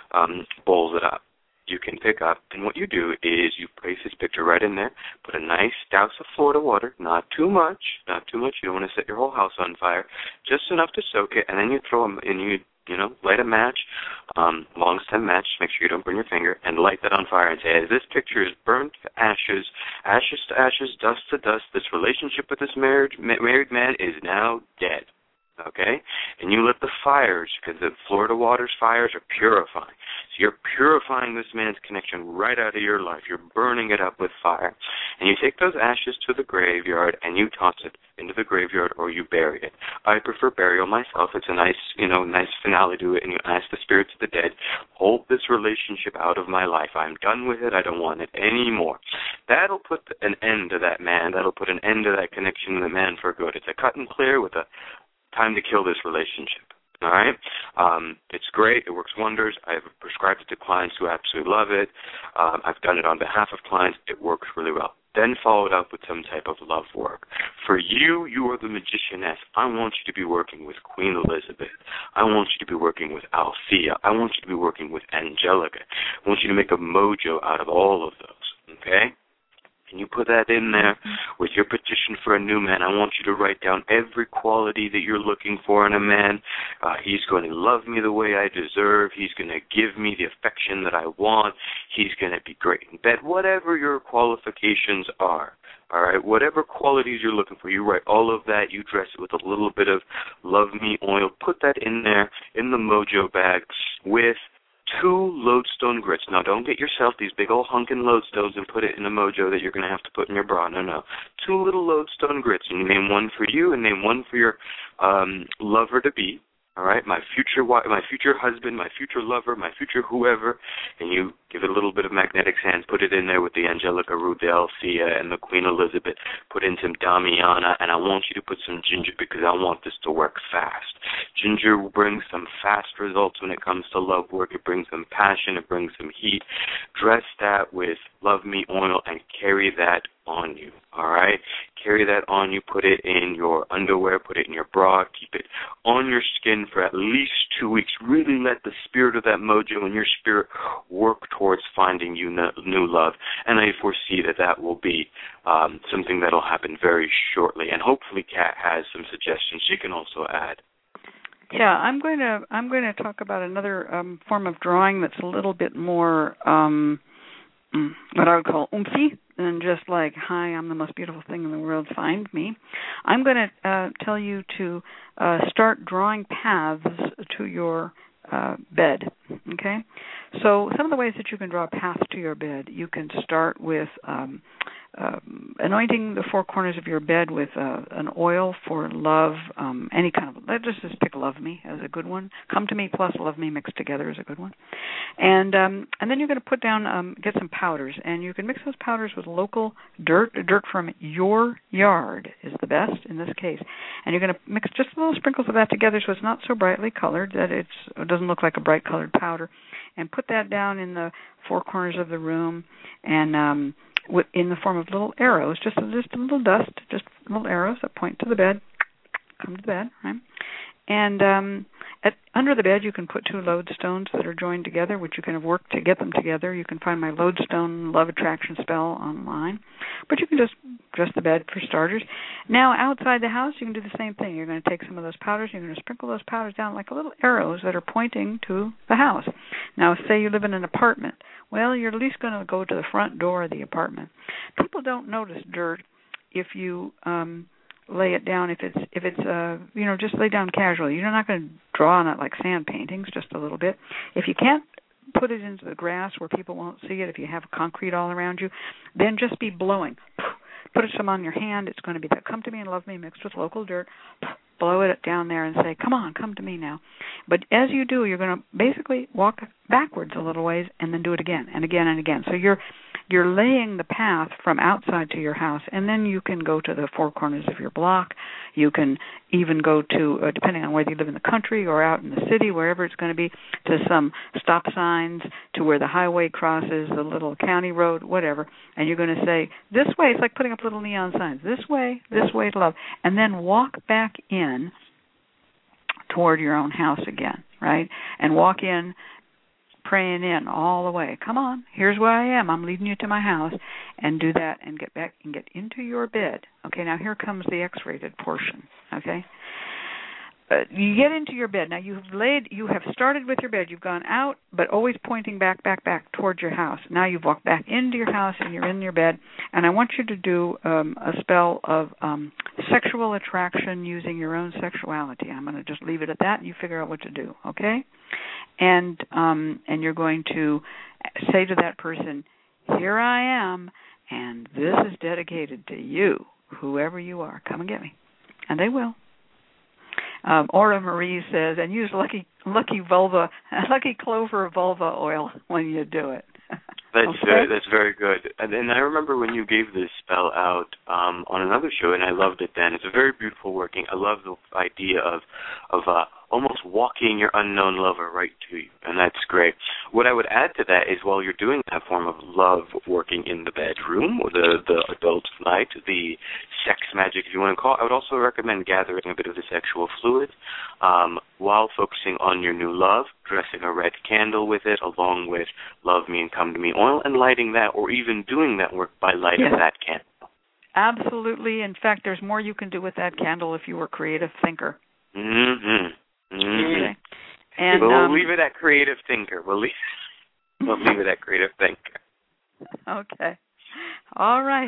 bowls that you can pick up. And what you do is you place this picture right in there, put a nice douse of Florida water, not too much. You don't want to set your whole house on fire, just enough to soak it, and then you throw them in, you know, light a match, long stem match, make sure you don't burn your finger, and light that on fire and say, as this picture is burnt to ashes, ashes to ashes, dust to dust, this relationship with this married man is now dead. Okay? And you let the fires, because the Florida water's fires are purifying. So you're purifying this man's connection right out of your life. You're burning it up with fire. And you take those ashes to the graveyard and you toss it into the graveyard or you bury it. I prefer burial myself. It's a nice finale to it, and you ask the spirits of the dead, hold this relationship out of my life. I'm done with it. I don't want it anymore. That'll put an end to that man. That'll put an end to that connection with the man for good. It's a cut and clear with a time to kill this relationship. All right? It's great. It works wonders. I've prescribed it to clients who absolutely love it. I've done it on behalf of clients. It works really well. Then follow it up with some type of love work. For you, you are the magicianess. I want you to be working with Queen Elizabeth. I want you to be working with Althea. I want you to be working with Angelica. I want you to make a mojo out of all of those, okay? And you put that in there with your petition for a new man. I want you to write down every quality that you're looking for in a man. He's going to love me the way I deserve. He's going to give me the affection that I want. He's going to be great in bed. Whatever your qualifications are, all right, whatever qualities you're looking for, you write all of that. You dress it with a little bit of Love Me oil. Put that in there in the mojo bag with 2 lodestone grits. Now, don't get yourself these big old hunkin' lodestones and put it in a mojo that you're going to have to put in your bra. No. 2 little lodestone grits, and you name one for you and name one for your lover-to-be. All right, my future wife, my future husband, my future lover, my future whoever, and you give it a little bit of magnetic sand, put it in there with the Angelica root, the Althea, and the Queen Elizabeth, put in some Damiana, and I want you to put some ginger because I want this to work fast. Ginger brings some fast results when it comes to love work. It brings some passion. It brings some heat. Dress that with Love Me oil and carry that on you, all right? Carry that on you. Put it in your underwear. Put it in your bra. Keep it on your skin for at least 2 weeks. Really let the spirit of that mojo and your spirit work towards finding you new love. And I foresee that will be something that will happen very shortly. And hopefully Kat has some suggestions she can also add. Yeah, I'm going to talk about another form of drawing that's a little bit more what I would call oomphy, and just like, hi, I'm the most beautiful thing in the world, find me. I'm going to tell you to start drawing paths to your bed, okay? So some of the ways that you can draw a path to your bed, you can start with anointing the 4 corners of your bed with an oil for love, any kind of, let's just pick Love Me as a good one. Come to Me plus Love Me mixed together is a good one. And then you're going to put down, get some powders, and you can mix those powders with local dirt from your yard is the best in this case. And you're going to mix just little sprinkles of that together so it's not so brightly colored that it doesn't look like a bright colored powder. And put that down in the 4 corners of the room and in the form of little arrows, just a little dust, just little arrows that point to the bed. Come to the bed, right? And under the bed, you can put 2 lodestones that are joined together, which you can have worked to get them together. You can find my lodestone love attraction spell online, but you can just dress the bed for starters. Now, outside the house, you can do the same thing. You're going to take some of those powders. You're going to sprinkle those powders down like little arrows that are pointing to the house. Now, say you live in an apartment. Well, you're at least going to go to the front door of the apartment. People don't notice dirt if you lay it down if it's just lay down casually. You're not going to draw on it like sand paintings, just a little bit. If you can't put it into the grass where people won't see it, if you have concrete all around you, then just be blowing. Put some on your hand. It's going to be that "Come to Me and Love Me" mixed with local dirt. Blow it down there and say, "Come on, come to me now." But as you do, you're going to basically walk backwards a little ways and then do it again and again and again. So you're laying the path from outside to your house, and then you can go to the four corners of your block. You can even go to, depending on whether you live in the country or out in the city, wherever it's going to be, to some stop signs, to where the highway crosses, the little county road, whatever. And you're going to say, "This way." It's like putting up little neon signs. This way to love. And then walk back in toward your own house again, right? And walk in praying in all the way. "Come on, here's where I am. I'm leading you to my house." And do that and get back and get into your bed. Okay, now here comes the X-rated portion, okay? You get into your bed. Now you have started with your bed. You've gone out, but always pointing back towards your house. Now you've walked back into your house and you're in your bed. And I want you to do a spell of sexual attraction using your own sexuality. I'm going to just leave it at that, and you figure out what to do, okay? And you're going to say to that person, "Here I am, and this is dedicated to you, whoever you are. Come and get me." And they will. Aura Marie says, and use lucky clover vulva oil when you do it. That's very good. And then I remember when you gave this spell out on another show, and I loved it then. It's a very beautiful working. I love the idea of almost walking your unknown lover right to you, and that's great. What I would add to that is, while you're doing that form of love working in the bedroom, or the adult night, the sex magic, if you want to call it, I would also recommend gathering a bit of the sexual fluid while focusing on your new love, dressing a red candle with it, along with Love Me and Come to Me oil, and lighting that, or even doing that work by lighting that candle. Absolutely. In fact, there's more you can do with that candle if you were a creative thinker. Mm-hmm. Okay. And we'll leave it at creative thinker. We'll leave it at creative thinker. Okay. All right.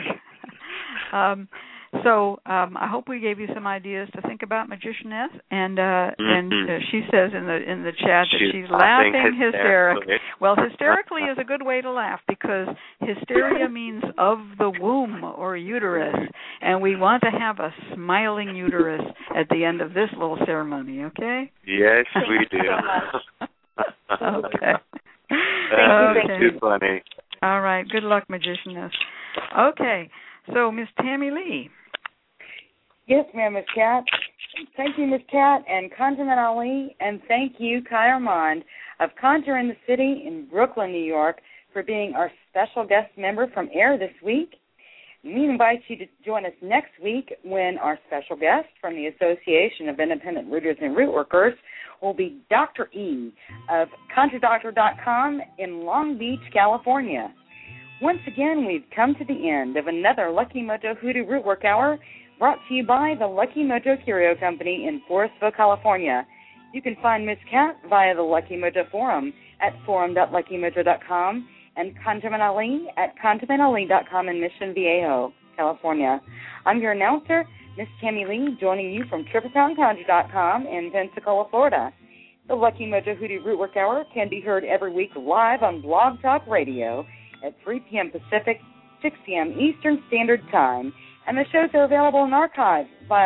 So I hope we gave you some ideas to think about, Magicianess. And she says in the chat that she's laughing hysterically. Well, hysterically is a good way to laugh, because hysteria means of the womb or uterus, and we want to have a smiling uterus at the end of this little ceremony. Okay? Yes, we do. Okay. That's too funny. All right. Good luck, Magicianess. Okay. So, Miss Tammy Lee. Yes, ma'am, Miss Cat. Thank you, Miss Cat, and Conjurman Ali, and thank you, Kai Armand of Conjure in the City in Brooklyn, New York, for being our special guest member from AIR this week. We invite you to join us next week when our special guest from the Association of Independent Rooters and Root Workers will be Dr. E of ConjureDoctor.com in Long Beach, California. Once again, we've come to the end of another Lucky Mojo Hoodoo Root Work Hour, brought to you by the Lucky Mojo Curio Company in Forestville, California. You can find Miss Cat via the Lucky Mojo Forum at forum.luckymojo.com and Conjurman Ali at conjurmanali.com in Mission Viejo, California. I'm your announcer, Miss Tammy Lee, joining you from TripleCrownConjure.com in Pensacola, Florida. The Lucky Mojo Hoodoo Root Work Hour can be heard every week live on Blog Talk Radio at 3 p.m. Pacific, 6 p.m. Eastern Standard Time. And the shows are available in archives via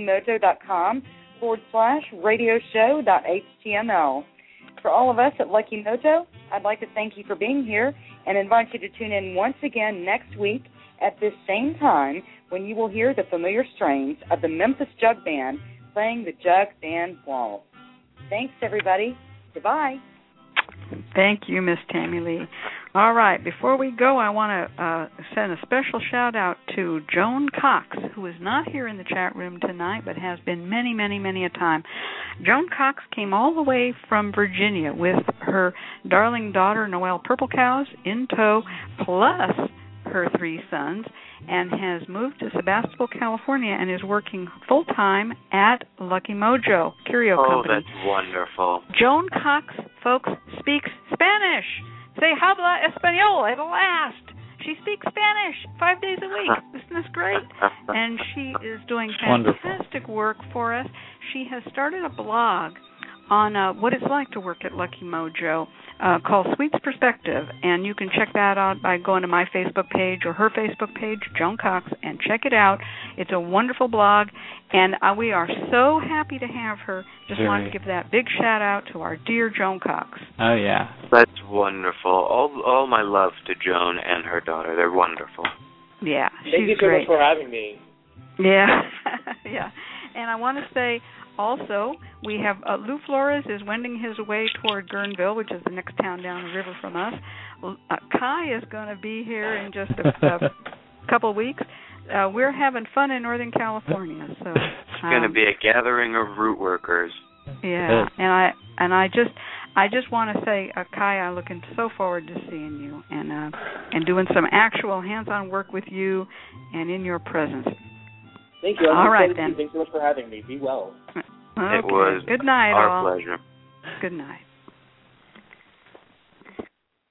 luckymojo.com/radioshow.html. For all of us at Lucky Mojo, I'd like to thank you for being here and invite you to tune in once again next week at this same time, when you will hear the familiar strains of the Memphis Jug Band playing the Jug Band Waltz. Thanks, everybody. Goodbye. Thank you, Miss Tammy Lee. All right, before we go, I want to send a special shout-out to Joan Cox, who is not here in the chat room tonight, but has been many, many, many a time. Joan Cox came all the way from Virginia with her darling daughter, Noelle Purple Cows, in tow, plus her 3 sons, and has moved to Sebastopol, California, and is working full-time at Lucky Mojo Curio Company. Oh, that's wonderful. Joan Cox, folks, speaks Spanish. Say habla español at last. She speaks Spanish 5 days a week. Isn't this great? And she is doing fantastic work for us. She has started a blog on what it's like to work at Lucky Mojo called Sweet's Perspective, and you can check that out by going to my Facebook page or her Facebook page, Joan Cox, and check it out. It's a wonderful blog, and we are so happy to have her. Just wanted to give that big shout-out to our dear Joan Cox. Oh, yeah. That's wonderful. All my love to Joan and her daughter. They're wonderful. Yeah, Thank you so much for having me. Yeah, yeah. And I want to say, also, we have Lou Flores is wending his way toward Guerneville, which is the next town down the river from us. Kai is going to be here in just a couple of weeks. We're having fun in Northern California, so it's going to be a gathering of root workers. Yeah, and I just want to say, Kai, I'm looking so forward to seeing you and doing some actual hands-on work with you and in your presence. Thank you. All right, then. Thanks so much for having me. Be well. Okay. It was Good night, our all. pleasure. Good night.